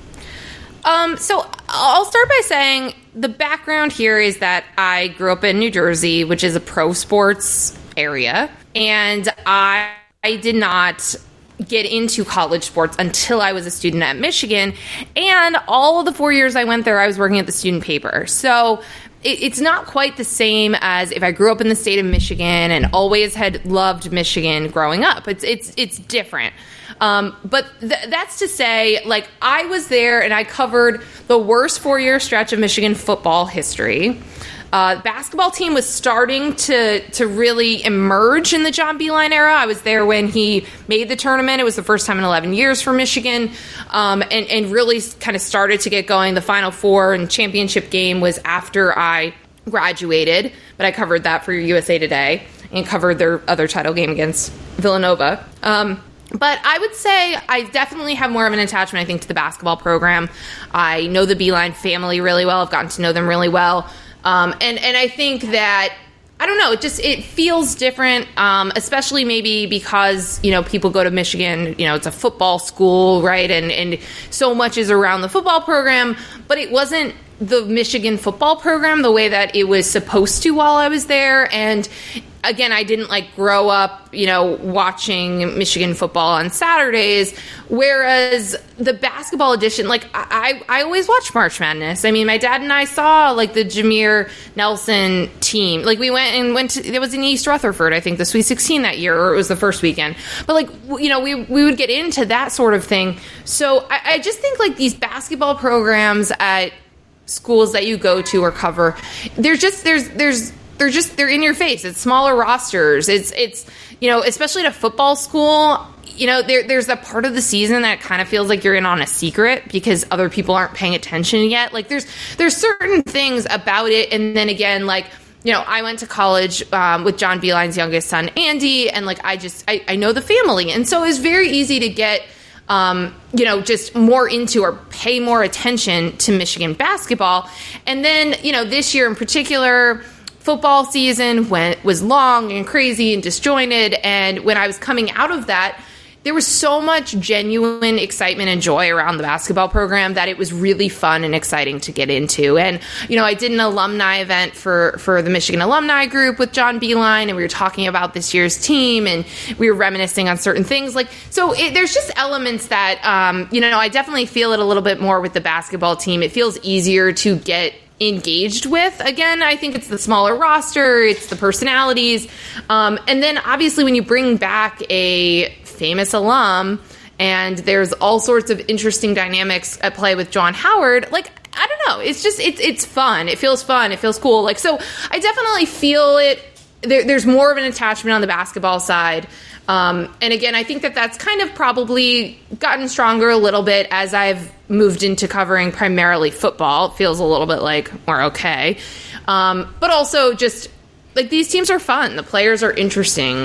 So I'll start by saying the background here is that I grew up in New Jersey, which is a pro sports area, and I did not get into college sports until I was a student at Michigan, and all of the 4 years I went there, I was working at the student paper. So it's not quite the same as if I grew up in the state of Michigan and always had loved Michigan growing up. It's different. But that's to say, I was there and I covered the worst 4-year stretch of Michigan football history. The basketball team was starting to really emerge in the John Beilein era. I was there when he made the tournament. It was the first time in 11 years for Michigan, and really kind of started to get going. The Final Four and championship game was after I graduated, but I covered that for USA Today and covered their other title game against Villanova. But I would say I definitely have more of an attachment, I think, to the basketball program. I know the Beilein family really well. I've gotten to know them really well. And I think that, I don't know, it feels different, especially maybe because, people go to Michigan, it's a football school, right? And so much is around the football program, but it wasn't the Michigan football program the way that it was supposed to while I was there. And again, I didn't grow up, watching Michigan football on Saturdays, whereas the basketball edition, I always watch March Madness. I mean, my dad and I saw the Jameer Nelson team. We went to, it was in East Rutherford, I think, the Sweet 16 that year, or it was the first weekend. But we would get into that sort of thing. So I just think these basketball programs at schools that you go to or cover, they're in your face. It's smaller rosters. It's especially at a football school, there's a part of the season that kind of feels like you're in on a secret because other people aren't paying attention yet. There's certain things about it. And then again, I went to college with John Beilein's youngest son, Andy, and I know the family. And so it's very easy to get just more into or pay more attention to Michigan basketball. And then, this year in particular, football season was long and crazy and disjointed. And when I was coming out of that, there was so much genuine excitement and joy around the basketball program that it was really fun and exciting to get into. And, I did an alumni event for the Michigan alumni group with John Beilein, and we were talking about this year's team, and we were reminiscing on certain things. There's just elements that, I definitely feel it a little bit more with the basketball team. It feels easier to get engaged with. Again, I think it's the smaller roster, it's the personalities. And then obviously when you bring back a famous alum and there's all sorts of interesting dynamics at play with Juwan Howard, I don't know. It's just, it's fun. It feels fun. It feels cool. So I definitely feel it. There's more of an attachment on the basketball side. And again, I think that's kind of probably gotten stronger a little bit as I've moved into covering primarily football. It feels a little bit like we're okay. But also just these teams are fun. The players are interesting.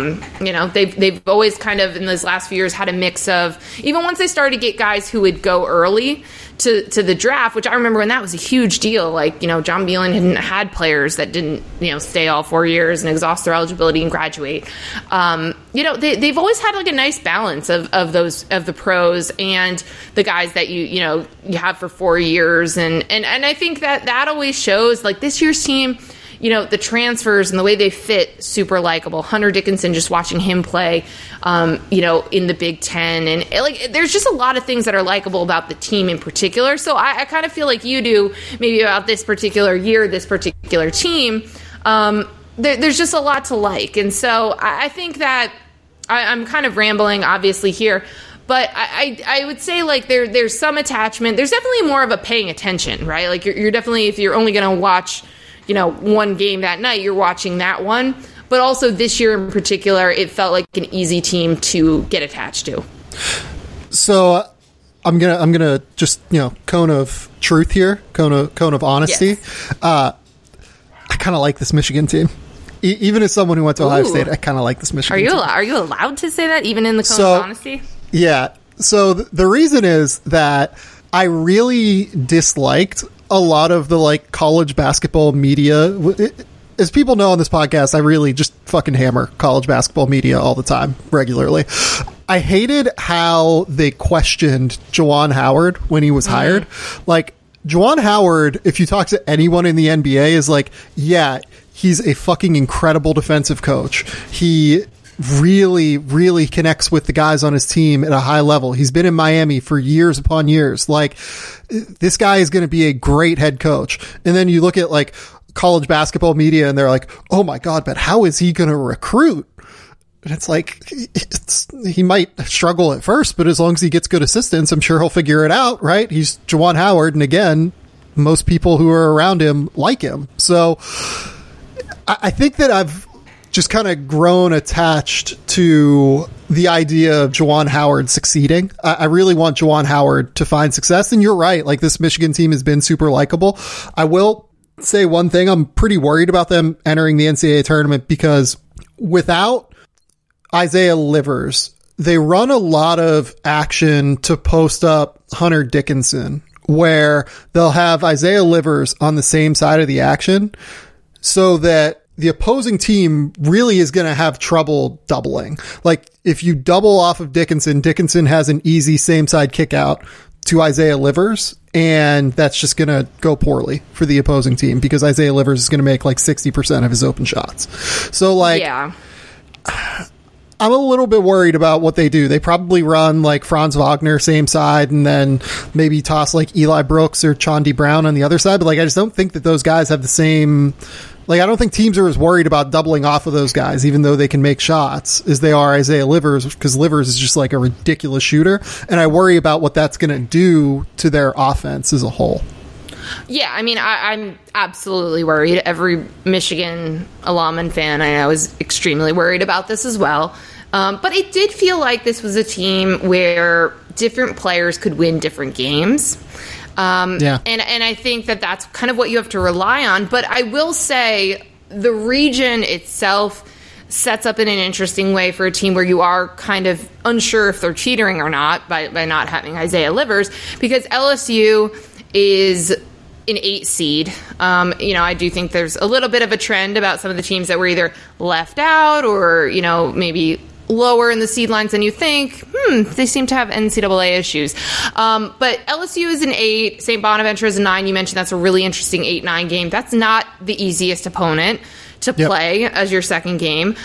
They've always kind of in those last few years had a mix of, even once they started to get guys who would go early to the draft, which I remember when that was a huge deal. John Beilein hadn't had players that didn't, stay all 4 years and exhaust their eligibility and graduate. They've always had a nice balance of the pros and the guys that you have for 4 years. And I think that always shows this year's team, the transfers and the way they fit, super likable. Hunter Dickinson, just watching him play, in the Big Ten. And there's just a lot of things that are likable about the team in particular. So I kind of feel like you do maybe about this particular year, this particular team. There's just a lot to like. And so I think that I'm kind of rambling, obviously, here. But I would say there's some attachment. There's definitely more of a paying attention, right? You're definitely, if you're only going to watch one game that night, you're watching that one. But also this year in particular, it felt like an easy team to get attached to. So I'm gonna just cone of truth here, cone of honesty. Yes. I kind of like this Michigan team. Even as someone who went to Ohio State, I kind of like this Michigan team. Are you allowed to say that even in the cone of honesty? Yeah. So the reason is that I really disliked a lot of the college basketball media. As people know on this podcast, I really just fucking hammer college basketball media all the time, regularly. I hated how they questioned Juwan Howard when he was hired. Juwan Howard, if you talk to anyone in the NBA, is yeah, he's a fucking incredible defensive coach. He really, really connects with the guys on his team at a high level. He's been in Miami for years upon years. This guy is going to be a great head coach. And then you look at college basketball media and they're like, oh my God, but how is he going to recruit? And it's he might struggle at first, but as long as he gets good assistance, I'm sure he'll figure it out, right? He's Juwan Howard. And again, most people who are around him like him. So I think that I've just kind of grown attached to the idea of Juwan Howard succeeding. I really want Juwan Howard to find success. And you're right. This Michigan team has been super likable. I will say one thing. I'm pretty worried about them entering the NCAA tournament because without Isaiah Livers, they run a lot of action to post up Hunter Dickinson where they'll have Isaiah Livers on the same side of the action so that the opposing team really is going to have trouble doubling. Like, if you double off of Dickinson has an easy same side kick out to Isaiah Livers, and that's just going to go poorly for the opposing team because Isaiah Livers is going to make like 60% of his open shots. So, like, yeah. I'm a little bit worried about what they do. They probably run like Franz Wagner same side and then maybe toss like Eli Brooks or Chaundi Brown on the other side. But like, I just don't think that those guys have the same, like, I don't think teams are as worried about doubling off of those guys, even though they can make shots, as they are Isaiah Livers, because Livers is just like a ridiculous shooter. And I worry about what that's going to do to their offense as a whole. Yeah, I mean, I'm absolutely worried. Every Michigan alum and fan I know is extremely worried about this as well. But it did feel like this was a team where different players could win different games. Yeah. And I think that that's kind of what you have to rely on. But I will say the region itself sets up in an interesting way for a team where you are kind of unsure if they're cheating or not by not having Isaiah Livers, because LSU is an 8 seed. I do think there's a little bit of a trend about some of the teams that were either left out or, maybe lower in the seed lines than you think. They seem to have NCAA issues. But LSU is an 8. St. Bonaventure is a 9. You mentioned that's a really interesting 8-9 game. That's not the easiest opponent to play as your second game.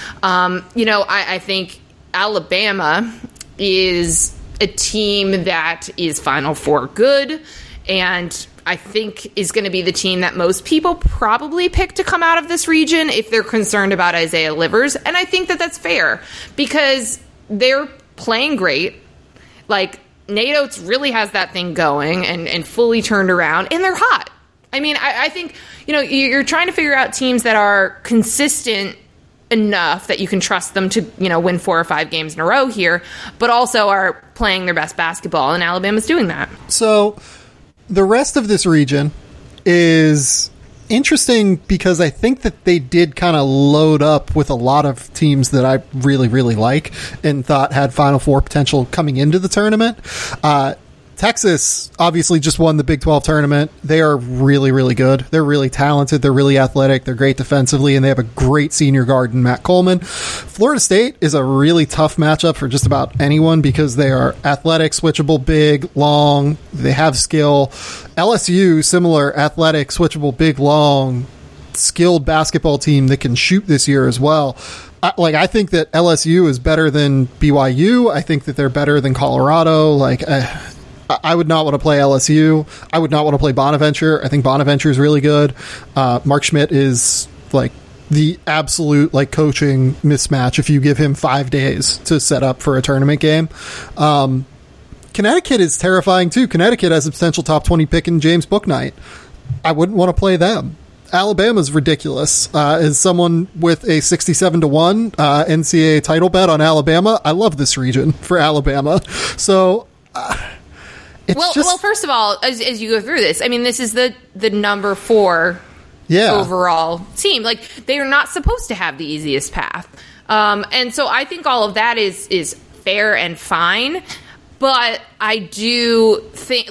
I think Alabama is a team that is Final Four good, and I think is going to be the team that most people probably pick to come out of this region if they're concerned about Isaiah Livers. And I think that that's fair because they're playing great. Like, Nate Oates really has that thing going and fully turned around, and they're hot. I mean, I think, you're trying to figure out teams that are consistent enough that you can trust them to, win 4 or 5 games in a row here, but also are playing their best basketball, and Alabama's doing that. So the rest of this region is interesting because I think that they did kind of load up with a lot of teams that I really, really like and thought had Final Four potential coming into the tournament. Texas obviously just won the Big 12 tournament. They are really, really good. They're really talented. They're really athletic. They're great defensively, and they have a great senior guard in Matt Coleman. Florida State is a really tough matchup for just about anyone because they are athletic, switchable, big, long. They have skill. LSU, similar, athletic, switchable, big, long, skilled basketball team that can shoot this year as well. I think that LSU is better than BYU. I think that they're better than Colorado. I would not want to play LSU. I would not want to play Bonaventure. I think Bonaventure is really good. Mark Schmidt is like the absolute coaching mismatch if you give him 5 days to set up for a tournament game. Connecticut is terrifying too. Connecticut has a potential top 20 pick in James Bouknight. I wouldn't want to play them. Alabama's ridiculous. As someone with a 67-1 NCAA title bet on Alabama, I love this region for Alabama. So Well, first of all, as you go through this, I mean, this is the number 4 overall team. Like, they are not supposed to have the easiest path. And so I think all of that is fair and fine. But I do think,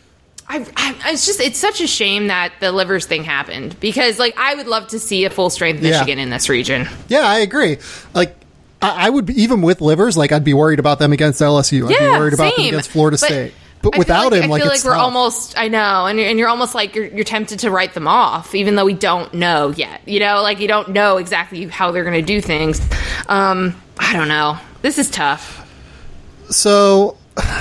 it's such a shame that the Livers thing happened because, I would love to see a full-strength Michigan in this region. Yeah, I agree. I would be, even with Livers, I'd be worried about them against LSU. I'd be worried about them against Florida State. But without him, I feel it's like we're tough. almost, I know, and you're almost you're tempted to write them off, even though we don't know yet. You don't know exactly how they're going to do things. I don't know. This is tough. So,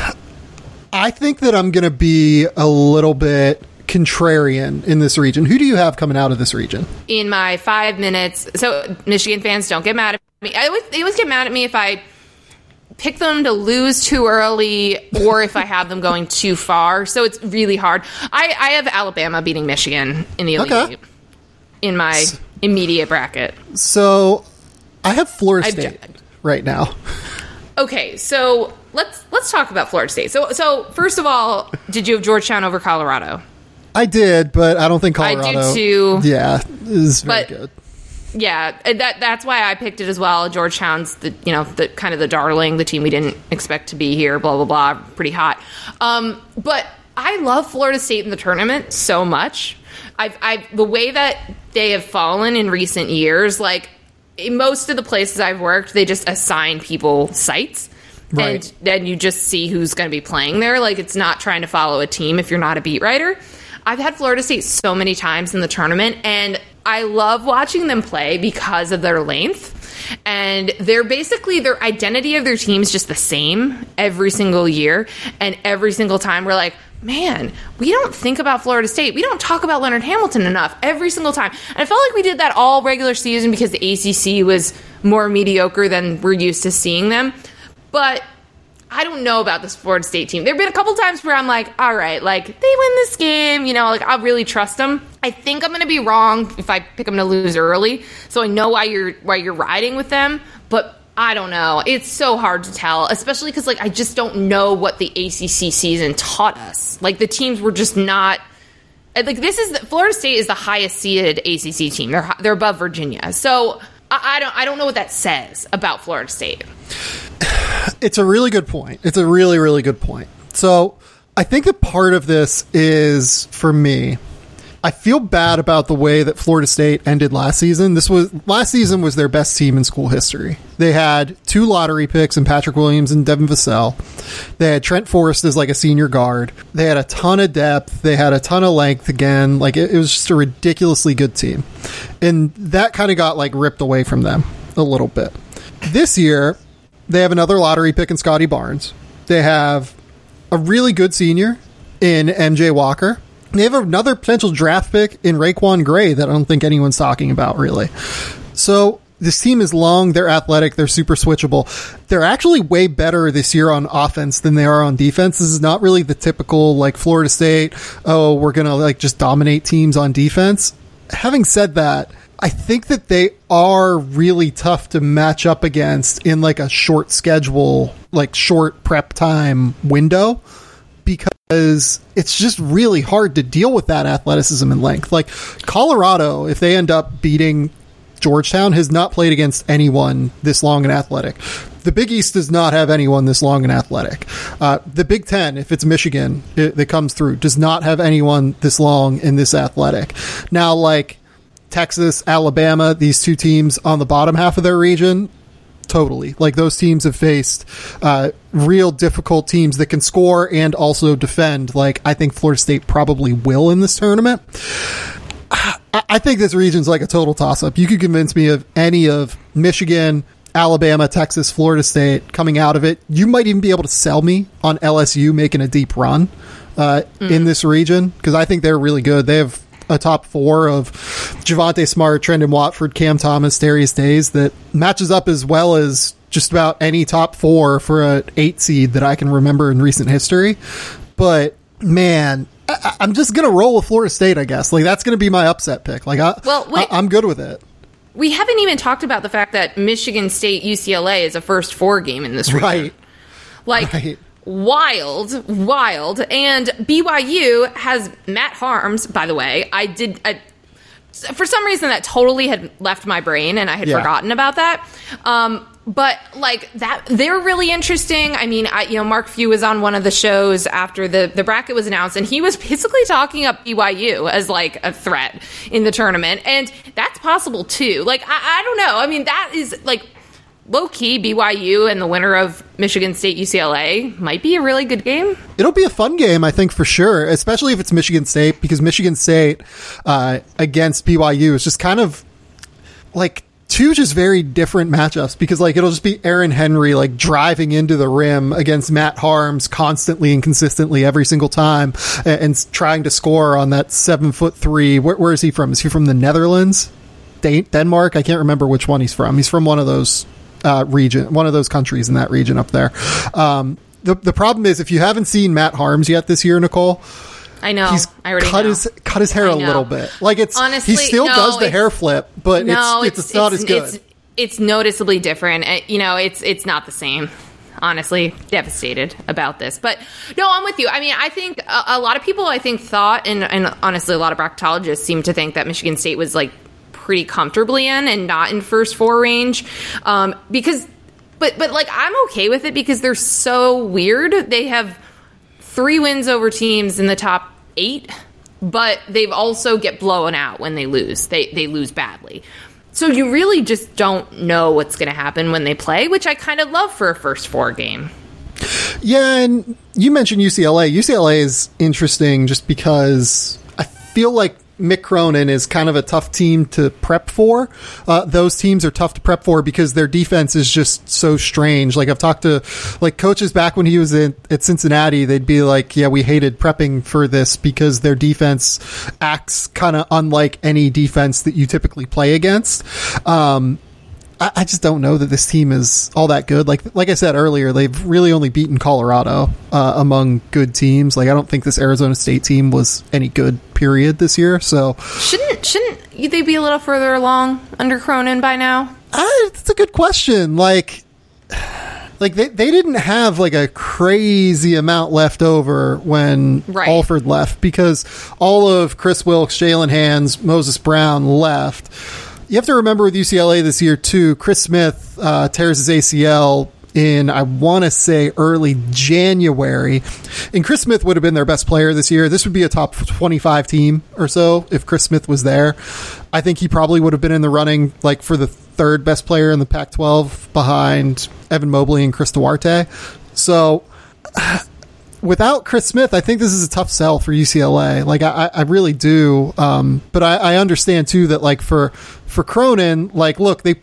I think that I'm going to be a little bit contrarian in this region. Who do you have coming out of this region? In my 5 minutes, so Michigan fans, don't get mad at me. They always get mad at me if I pick them to lose too early or if I have them going too far. So it's really hard. I have Alabama beating Michigan in the Elite Eight in my immediate bracket. So I have Florida State right now. Okay, so let's talk about Florida State. So first of all, did you have Georgetown over Colorado? I did, but I don't think Colorado. I do too. Yeah, is very good. Yeah, that's why I picked it as well. Georgetown's the kind of the darling, the team we didn't expect to be here. Blah blah blah, pretty hot. But I love Florida State in the tournament so much. The way that they have fallen in recent years, like in most of the places I've worked, they just assign people sites. Right. And then you just see who's going to be playing there. Like, it's not trying to follow a team if you're not a beat writer. I've had Florida State so many times in the tournament, and I love watching them play because of their length. And they're basically, their identity of their team is just the same every single year. And every single time we're like, man, we don't think about Florida State. We don't talk about Leonard Hamilton enough every single time. And I felt like we did that all regular season because the ACC was more mediocre than we're used to seeing them. But I don't know about this Florida State team. There have been a couple times where I'm like, all right, like, they win this game, like, I'll really trust them. I think I'm going to be wrong if I pick them to lose early, so I know why you're riding with them, but I don't know. It's so hard to tell, especially because, like, I just don't know what the ACC season taught us. Like, the teams were just not... Like, Florida State is the highest seeded ACC team. They're above Virginia. So I don't know what that says about Florida State. It's a really good point. It's a really, really good point. So I think that part of this is, for me, I feel bad about the way that Florida State ended last season. Last season was their best team in school history. They had 2 lottery picks in Patrick Williams and Devin Vassell. They had Trent Forrest as like a senior guard. They had a ton of depth. They had a ton of length again. Like, it was just a ridiculously good team. And that kind of got like ripped away from them a little bit. This year, they have another lottery pick in Scotty Barnes. They have a really good senior in MJ Walker. They have another potential draft pick in Raekwon Gray that I don't think anyone's talking about, really. So this team is long, they're athletic, they're super switchable. They're actually way better this year on offense than they are on defense. This is not really the typical, like, Florida State, oh, we're going to, like, just dominate teams on defense. Having said that, I think that they are really tough to match up against in, like, a short schedule, like, short prep time window, because it's just really hard to deal with that athleticism and length. Like, Colorado, if they end up beating Georgetown, has not played against anyone this long and athletic. The Big East does not have anyone this long and athletic. The Big Ten, if it's Michigan that comes through, does not have anyone this long and this athletic. Now, like, Texas, Alabama, these 2 teams on the bottom half of their region, totally. Like, those teams have faced real difficult teams that can score and also defend. Like, I think Florida State probably will in this tournament. I think this region's like a total toss-up. You could convince me of any of Michigan, Alabama, Texas, Florida State coming out of it. You might even be able to sell me on LSU making a deep run in this region, because I think they're really good. They have a top 4 of Javonte Smart, Trendon Watford, Cam Thomas, Darius Days that matches up as well as just about any top 4 for an 8 seed that I can remember in recent history. But, man, I'm just going to roll with Florida State, I guess. Like, that's going to be my upset pick. Like, I'm good with it. We haven't even talked about the fact that Michigan State UCLA is a first 4 game in this region. Right. Like, right. Wild. And BYU has Matt Harms, by the way. For some reason, that totally had left my brain, and I had forgotten about that. But, like, that, they're really interesting. I mean, Mark Few was on one of the shows after the bracket was announced, and he was basically talking up BYU as, like, a threat in the tournament. And that's possible, too. Like, I don't know. I mean, that is, like, low-key, BYU and the winner of Michigan State UCLA might be a really good game. It'll be a fun game, I think, for sure, especially if it's Michigan State, because Michigan State against BYU is just kind of, like, 2 just very different matchups, because, like, it'll just be Aaron Henry, like, driving into the rim against Matt Harms constantly and consistently every single time and trying to score on that 7'3". Where is he from? Is he from the Netherlands? Denmark? I can't remember which one he's from. He's from one of those one of those countries in that region up there. The problem is, if you haven't seen Matt Harms yet this year, Nicole, I know. He's cut his hair a little bit. Like, it's honestly, he still does the hair flip, but it's not as good. It's noticeably different. It's not the same. Honestly, devastated about this. But no, I'm with you. I mean, I think a lot of people, thought, and honestly, a lot of bracketologists seem to think that Michigan State was, like, pretty comfortably in and not in first 4 range. Because, but like, I'm okay with it because they're so weird. They have 3 wins over teams in the top 8, but they've also get blown out when they lose. They lose badly. So you really just don't know what's going to happen when they play, which I kind of love for a first 4 game. Yeah, and you mentioned UCLA. UCLA is interesting just because I feel like Mick Cronin is kind of a tough team to prep for. Those teams are tough to prep for because their defense is just so strange. Like, I've talked to like coaches back when he was at Cincinnati, they'd be like, yeah, we hated prepping for this because their defense acts kind of unlike any defense that you typically play against. I just don't know that this team is all that good. Like I said earlier, they've really only beaten Colorado among good teams. Like, I don't think this Arizona State team was any good, period, this year. So shouldn't they be a little further along under Cronin by now? It's a good question. Like they didn't have like a crazy amount left over when Alford left because all of Chris Wilkes, Jalen Hands, Moses Brown left. You have to remember with UCLA this year, too, Chris Smith tears his ACL in, I want to say, early January. And Chris Smith would have been their best player this year. This would be a top 25 team or so if Chris Smith was there. I think he probably would have been in the running like for the 3rd best player in the Pac-12 behind Evan Mobley and Chris Duarte. So without Chris Smith, I think this is a tough sell for UCLA. Like, I really do. But I understand, too, that, like, for Cronin, like, look, they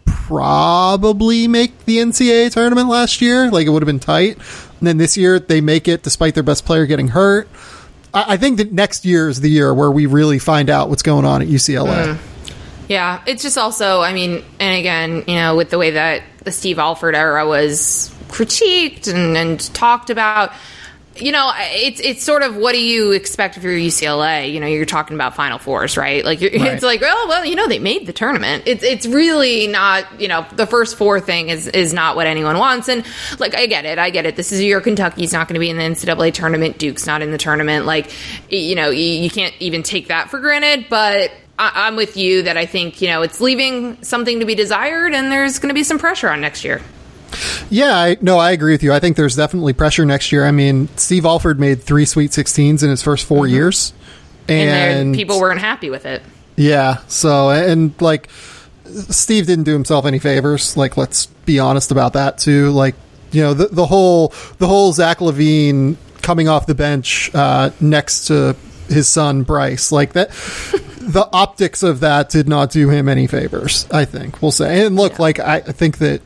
probably make the NCAA tournament last year. Like, it would have been tight. And then this year, they make it despite their best player getting hurt. I think that next year is the year where we really find out what's going on at UCLA. Yeah, it's just also, I mean, and again, you know, with the way that the Steve Alford era was critiqued and talked about, you know, it's sort of, what do you expect if you're UCLA? You know, you're talking about Final Fours, right? Like, it's like, well, you know, they made the tournament. It's really not, you know, the first 4 thing is not what anyone wants. And, like, I get it. This is a year Kentucky's not going to be in the NCAA tournament. Duke's not in the tournament. Like, you know, you can't even take that for granted. But I'm with you that I think, you know, it's leaving something to be desired, and there's going to be some pressure on next year. Yeah, I agree with you. I think there's definitely pressure next year. I mean, Steve Alford made 3 Sweet 16s in his first 4 years. And people weren't happy with it. Yeah, so, and, like, Steve didn't do himself any favors. Like, let's be honest about that, too. Like, you know, the whole Zach LaVine coming off the bench next to his son, Bryce, like that... The optics of that did not do him any favors, I think, we'll say. And look, like, I think that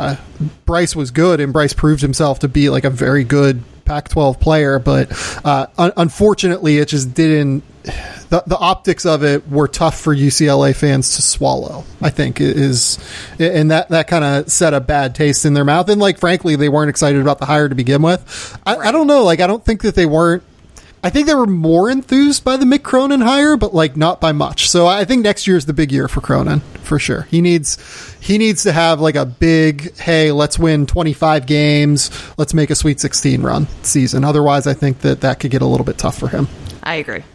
Bryce was good, and Bryce proved himself to be like a very good Pac-12 player, but unfortunately it just didn't, the optics of it were tough for UCLA fans to swallow, I think, is, and that kind of set a bad taste in their mouth. And, like, frankly, they weren't excited about the hire to begin with. I don't know, like, I don't think that they weren't. I think they were more enthused by the Mick Cronin hire, but, like, not by much. So I think next year is the big year for Cronin, for sure. He needs to have, like, a big, hey, let's win 25 games, let's make a Sweet 16 run season. Otherwise, I think that could get a little bit tough for him. I agree.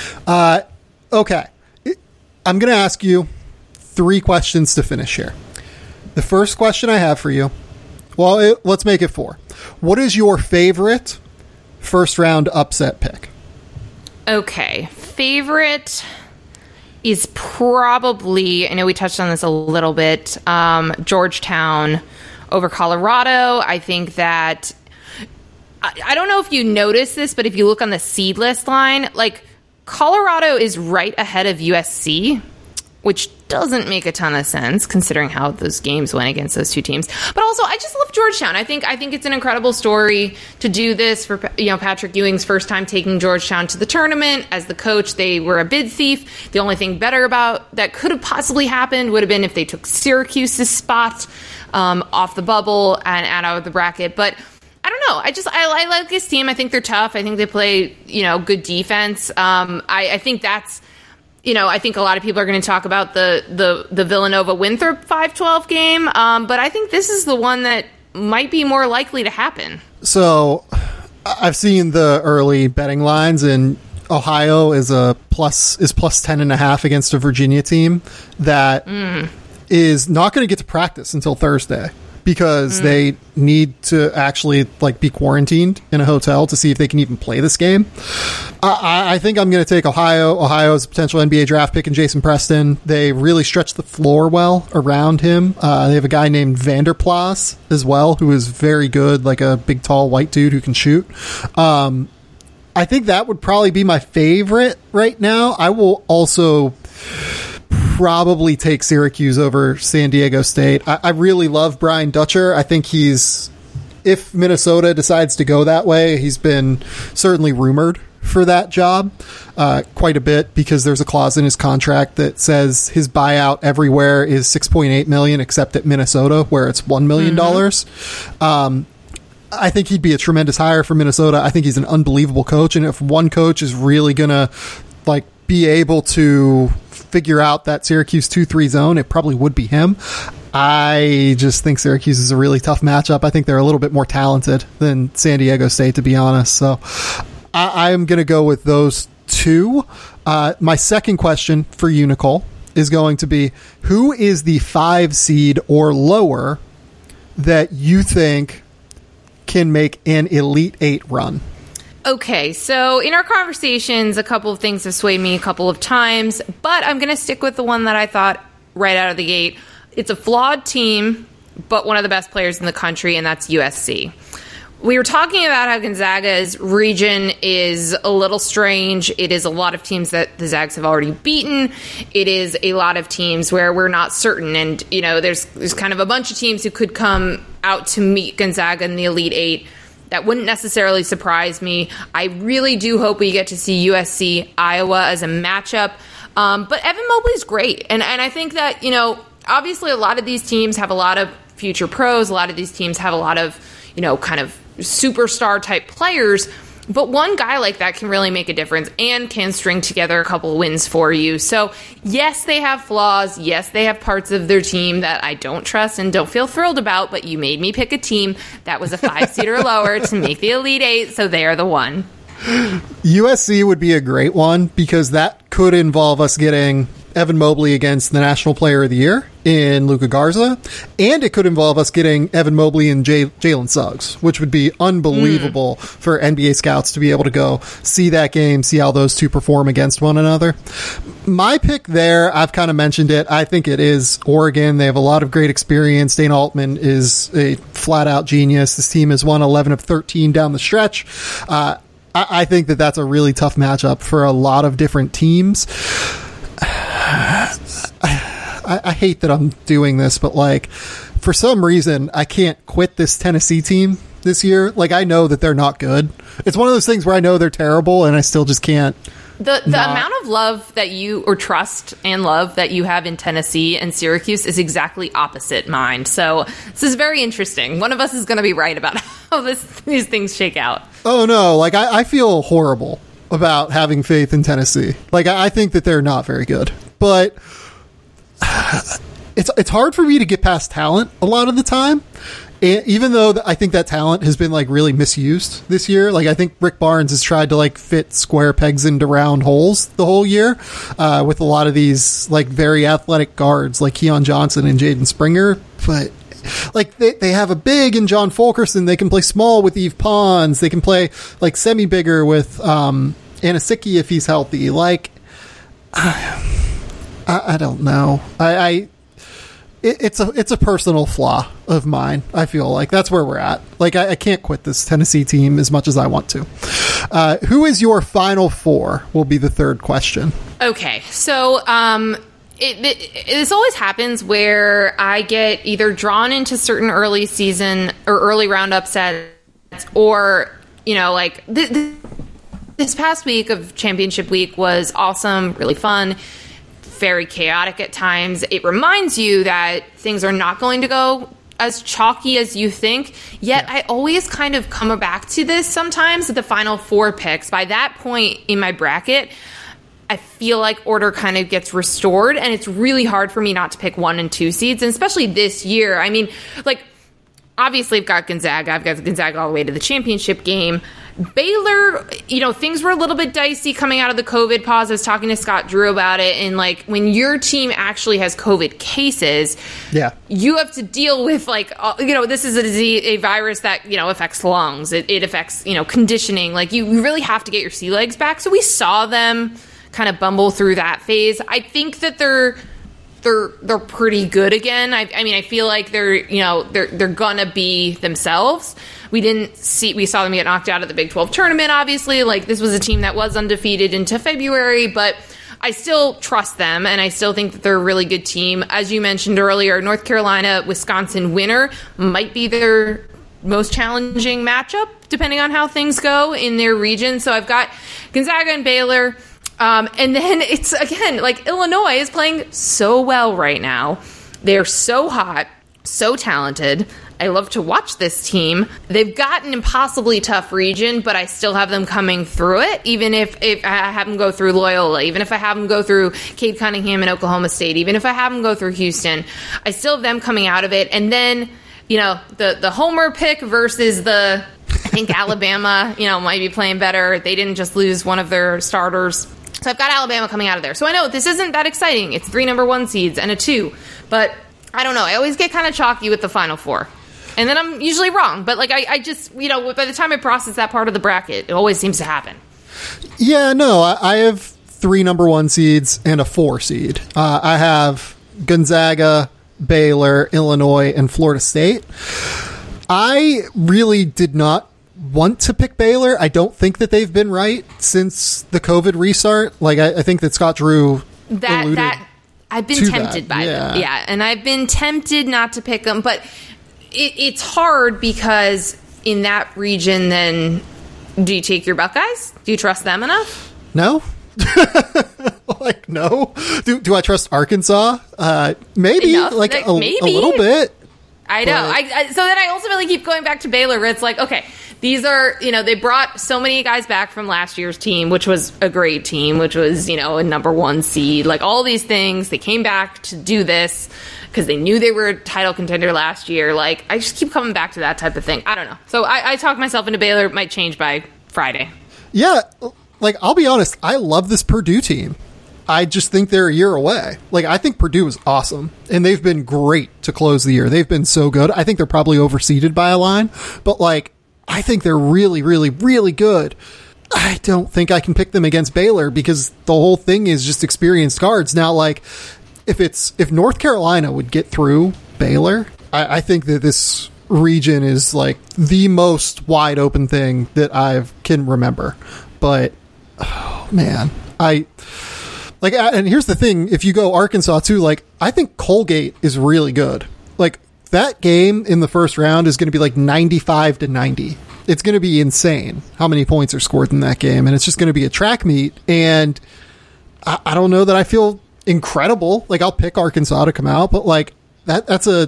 Okay. I'm going to ask you 3 questions to finish here. The first question I have for you, well, let's make it 4. What is your favorite first round upset pick? Okay. Favorite is probably, I know we touched on this a little bit, Georgetown over Colorado. I think that, I don't know if you noticed this, but if you look on the seed list line, like, Colorado is right ahead of USC, which doesn't make a ton of sense considering how those games went against those 2 teams. But also, I just love Georgetown. I think it's an incredible story to do this for, you know, Patrick Ewing's first time taking Georgetown to the tournament as the coach. They were a bid thief. The only thing better about that could have possibly happened would have been if they took Syracuse's spot off the bubble and out of the bracket. But I don't know. I like this team. I think they're tough. I think they play, you know, good defense. I think that's, you know, I think a lot of people are going to talk about the Villanova Winthrop 5-12 game, but I think this is the one that might be more likely to happen. So I've seen the early betting lines, and Ohio is plus 10.5 against a Virginia team that is not going to get to practice until Thursday. because they need to actually like be quarantined in a hotel to see if they can even play this game. I think I'm going to take Ohio. Ohio's a potential NBA draft pick in Jason Preston. They really stretch the floor well around him. They have a guy named Vanderplas as well, who is very good, like a big, tall, white dude who can shoot. I think that would probably be my favorite right now. I will also probably take Syracuse over San Diego State. I really love Brian Dutcher. I think if Minnesota decides to go that way, he's been certainly rumored for that job quite a bit, because there's a clause in his contract that says his buyout everywhere is $6.8 million except at Minnesota, where it's $1 million. I think he'd be a tremendous hire for Minnesota. I think he's an unbelievable coach, and if one coach is really gonna like be able to figure out that Syracuse 2-3 zone, it probably would be him. I just think Syracuse is a really tough matchup. I think they're a little bit more talented than San Diego State, to be honest. So I'm going to go with those two. My second question for you, Nicole, is going to be, who is the 5 seed or lower that you think can make an Elite 8 run? Okay, so in our conversations, a couple of things have swayed me a couple of times, but I'm going to stick with the one that I thought right out of the gate. It's a flawed team, but one of the best players in the country, and that's USC. We were talking about how Gonzaga's region is a little strange. It is a lot of teams that the Zags have already beaten. It is a lot of teams where we're not certain. And, you know, there's kind of a bunch of teams who could come out to meet Gonzaga in the Elite 8. That wouldn't necessarily surprise me. I really do hope we get to see USC, Iowa as a matchup. But Evan Mobley's great. And I think that, you know, obviously a lot of these teams have a lot of future pros. A lot of these teams have a lot of, you know, kind of superstar type players. But one guy like that can really make a difference and can string together a couple of wins for you. So, yes, they have flaws. Yes, they have parts of their team that I don't trust and don't feel thrilled about. But you made me pick a team that was a 5 seed or lower to make the Elite 8, so they are the one. USC would be a great one, because that could involve us getting Evan Mobley against the National Player of the Year in Luka Garza, and it could involve us getting Evan Mobley and Jalen Suggs, which would be unbelievable for NBA scouts to be able to go see that game, see how those two perform against one another. My pick there, I've kind of mentioned it, I think it is Oregon. They have a lot of great experience. Dana Altman is a flat-out genius. This team has won 11 of 13 down the stretch. I think that that's a really tough matchup for a lot of different teams. I hate that I'm doing this, but like, for some reason, I can't quit this Tennessee team this year. Like, I know that they're not good. It's one of those things where I know they're terrible, and I still just can't. The amount of love that you, or trust and love that you have in Tennessee and Syracuse is exactly opposite mine. So this is very interesting. One of us is going to be right about how these things shake out. Oh, no. Like, I feel horrible about having faith in Tennessee. Like, I think that they're not very good. But it's hard for me to get past talent a lot of the time. And even though I think that talent has been like really misused this year. Like, I think Rick Barnes has tried to like fit square pegs into round holes the whole year with a lot of these like very athletic guards like Keon Johnson and Jaden Springer. But like, they have a big in John Fulkerson. They can play small with Yves Pons. They can play like semi-bigger with Anasicki if he's healthy. Like, I don't know. It's a personal flaw of mine. I feel like that's where we're at. Like, I can't quit this Tennessee team as much as I want to. Who is your Final Four will be the third question. Okay. So, this always happens where I get either drawn into certain early season or early round upsets, or, you know, like this past week of championship week was awesome, really fun, very chaotic at times. It reminds you that things are not going to go as chalky as you think. Yet I always kind of come back to this sometimes at the Final Four picks. By that point in my bracket, I feel like order kind of gets restored, and it's really hard for me not to pick 1 and 2 seeds, and especially this year. I mean, like, obviously I've got Gonzaga. I've got Gonzaga all the way to the championship game. Baylor, things were a little bit dicey coming out of the COVID pause. I was talking to Scott Drew about it. And, when your team actually has COVID cases, you have to deal with, this is a virus that, affects lungs. It affects, conditioning. You really have to get your sea legs back. So we saw them kind of bumble through that phase. I think that they're pretty good again. I feel like they're gonna be themselves. We saw them get knocked out of the Big 12 tournament, obviously. This was a team that was undefeated into February, but I still trust them, and I still think that they're a really good team. As you mentioned earlier, North Carolina, Wisconsin winner might be their most challenging matchup, depending on how things go in their region. So I've got Gonzaga and Baylor. And then it's, again, Illinois is playing so well right now. They're so hot, so talented. I love to watch this team. They've got an impossibly tough region, but I still have them coming through it, even if I have them go through Loyola, even if I have them go through Cade Cunningham and Oklahoma State, even if I have them go through Houston. I still have them coming out of it. And then, the homer pick versus I think Alabama, might be playing better. They didn't just lose one of their starters. So I've got Alabama coming out of there. So I know this isn't that exciting. It's 3 number 1 seeds and a 2. But I don't know. I always get kind of chalky with the Final Four. And then I'm usually wrong. But I just, by the time I process that part of the bracket, it always seems to happen. Yeah, no, I have 3 number 1 seeds and a 4 seed. I have Gonzaga, Baylor, Illinois, and Florida State. I really did not want to pick Baylor. I don't think that they've been right since the COVID restart. I think that Scott Drew alluded I've been tempted by them. Yeah, and I've been tempted not to pick them, but it's hard because in that region, then do you take your Buckeyes? Do you trust them enough? No. No. Do I trust Arkansas? Maybe. Enough. Maybe. A little bit. I know. So then I ultimately keep going back to Baylor, where it's okay, these are, they brought so many guys back from last year's team, which was a great team, which was, a number 1 seed, all these things. They came back to do this because they knew they were a title contender last year. I just keep coming back to that type of thing. I don't know. So I talk myself into Baylor. It might change by Friday. Yeah. I'll be honest. I love this Purdue team. I just think they're a year away. I think Purdue is awesome, and they've been great to close the year. They've been so good. I think they're probably overseeded by a line, but I think they're really, really, really good. I don't think I can pick them against Baylor because the whole thing is just experienced guards. Now, if North Carolina would get through Baylor, I think that this region is the most wide open thing that I can remember. But, oh man, and here's the thing, if you go Arkansas too, I think Colgate is really good. That game in the first round is going to be 95-90. It's going to be insane how many points are scored in that game, and it's just going to be a track meet. And I don't know that I feel incredible. I'll pick Arkansas to come out, but that's a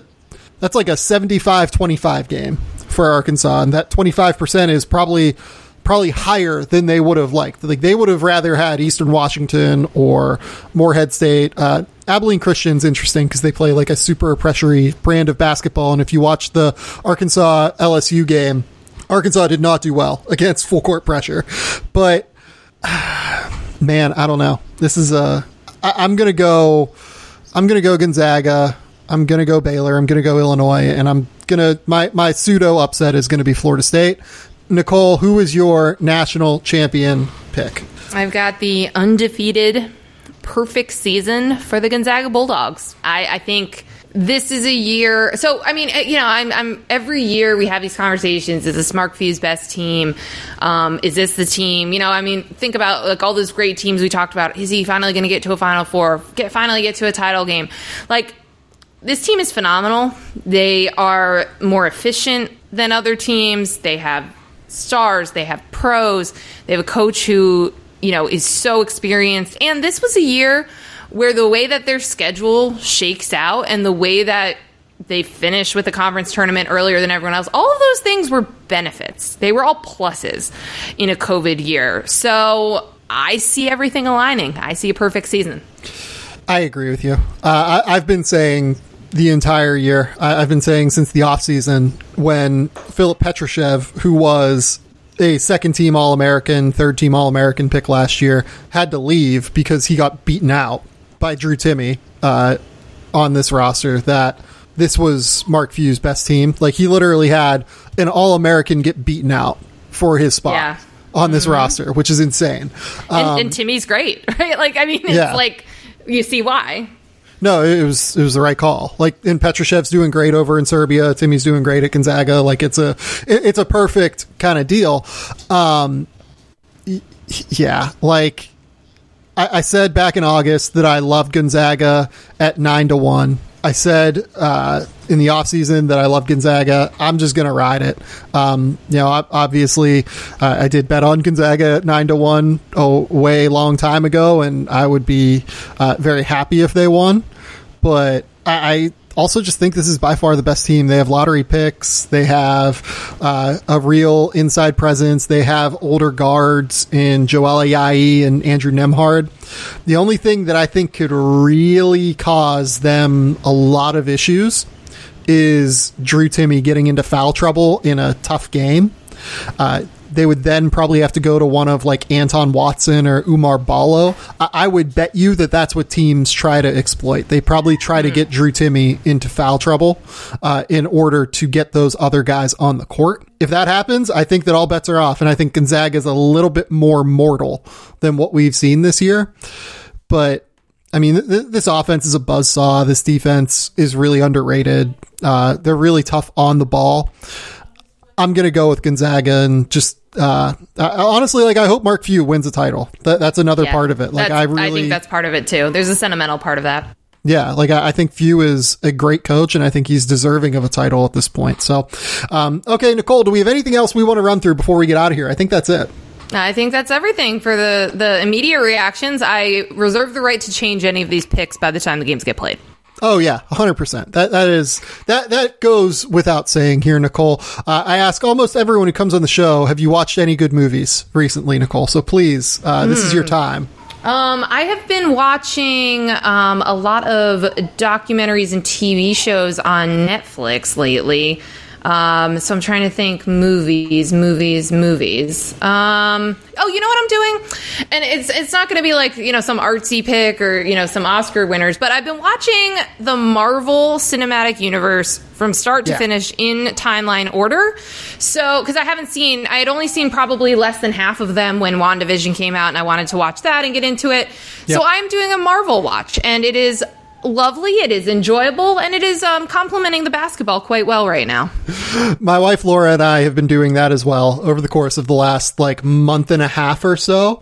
75-25 game for Arkansas, and that 25% is probably higher than they would have liked. They would have rather had Eastern Washington or Morehead State. Abilene Christian's interesting because they play a super pressury brand of basketball. And if you watch the Arkansas LSU game, Arkansas did not do well against full court pressure. But man, I don't know. This is I'm gonna go Gonzaga. I'm gonna go Baylor. I'm gonna go Illinois, and my pseudo upset is gonna be Florida State. Nicole, who is your national champion pick? I've got the undefeated perfect season for the Gonzaga Bulldogs. I think this is a year. So, I'm every year we have these conversations. Is this Mark Few's best team? Is this the team? Think about all those great teams we talked about. Is he finally going to get to a Final Four? Finally get to a title game? This team is phenomenal. They are more efficient than other teams. They have stars. They have pros. They have a coach who is so experienced. And this was a year where the way that their schedule shakes out and the way that they finished with the conference tournament earlier than everyone else, all of those things were benefits. They were all pluses in a COVID year. So I see everything aligning. I see a perfect season. I agree with you. I've been saying the entire year, I've been saying since the offseason when Philip Petrushev, who was a second-team All-American, third-team All-American pick last year, had to leave because he got beaten out by Drew Timme on this roster, that this was Mark Few's best team. Like, he literally had an All-American get beaten out for his spot on this roster, which is insane. And Timmy's great, right? Like, I mean, it's like, you see why. No, it was the right call. Like, and Petrushev's doing great over in Serbia. Timmy's doing great at Gonzaga. Like, it's a perfect kind of deal. Yeah, like I said back in August that I loved Gonzaga at 9-1. I said in the offseason that I love Gonzaga. I'm just going to ride it. Obviously, I did bet on Gonzaga at 9-1 a way long time ago, and I would be very happy if they won. But I also just think this is by far the best team. They have lottery picks. They have a real inside presence. They have older guards in Joel Ayayi and Andrew Nembhard. The only thing that I think could really cause them a lot of issues is Drew Timme getting into foul trouble in a tough game. They would then probably have to go to one of like Anton Watson or Umar Ballo. I would bet you that that's what teams try to exploit. They probably try to get Drew Timme into foul trouble in order to get those other guys on the court. If that happens, I think that all bets are off, and I think Gonzaga is a little bit more mortal than what we've seen this year. But I mean, this offense is a buzzsaw. This defense is really underrated. They're really tough on the ball. I'm going to go with Gonzaga, and just honestly, like, I hope Mark Few wins a title. That's another part of it. Like, I think that's part of it too. There's a sentimental part of that. Yeah, like, I think Few is a great coach, and I think he's deserving of a title at this point. So, okay, Nicole, do we have anything else we want to run through before we get out of here? I think that's it. I think that's everything for the immediate reactions. I reserve the right to change any of these picks by the time the games get played. Oh yeah, 100%. That goes without saying here, Nicole. I ask almost everyone who comes on the show, have you watched any good movies recently, Nicole? So please, this is your time. I have been watching a lot of documentaries and TV shows on Netflix lately. So I'm trying to think movies. Oh, you know what I'm doing? And it's not going to be like, you know, some artsy pick or, you know, some Oscar winners, but I've been watching the Marvel Cinematic Universe from start to finish in timeline order. So, because I had only seen probably less than half of them when WandaVision came out, and I wanted to watch that and get into it. Yep. So I'm doing a Marvel watch, and it is lovely, it is enjoyable, and it is complementing the basketball quite well right now. My wife Laura and I have been doing that as well over the course of the last like month and a half or so.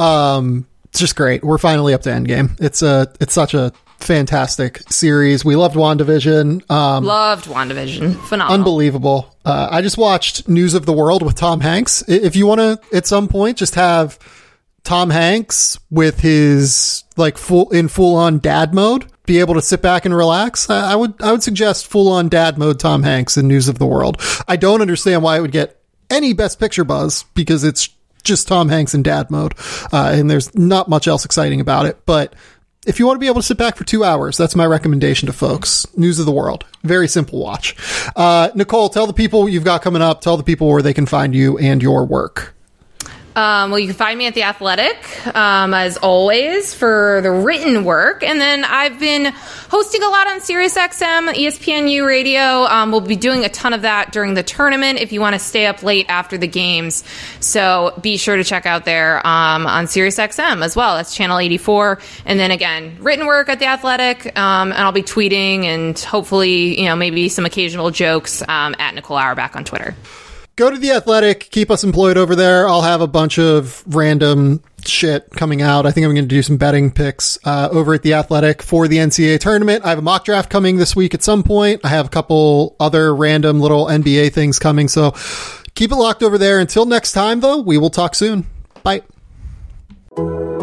It's just great. We're finally up to Endgame. It's such a fantastic series. We loved WandaVision. Loved WandaVision. Phenomenal. Unbelievable. I just watched News of the World with Tom Hanks. If you want to at some point just have Tom Hanks with his like full on dad mode, be able to sit back and relax, I would suggest full on dad mode Tom Hanks in News of the World. I don't understand why it would get any Best Picture buzz, because it's just Tom Hanks in dad mode, and there's not much else exciting about it. But if you want to be able to sit back for 2 hours, that's my recommendation to folks. News of the World. Very simple watch. Nicole, tell the people what you've got coming up. Tell the people where they can find you and your work. Well, you can find me at The Athletic, as always, for the written work. And then I've been hosting a lot on SiriusXM, ESPNU Radio. We'll be doing a ton of that during the tournament if you want to stay up late after the games. So be sure to check out there on SiriusXM as well. That's channel 84. And then again, written work at The Athletic. And I'll be tweeting and hopefully, you know, maybe some occasional jokes at Nicole Auerbach on Twitter. Go to The Athletic. Keep us employed over there. I'll have a bunch of random shit coming out. I think I'm going to do some betting picks over at The Athletic for the NCAA tournament. I have a mock draft coming this week at some point. I have a couple other random little NBA things coming. So keep it locked over there. Until next time, though, we will talk soon. Bye.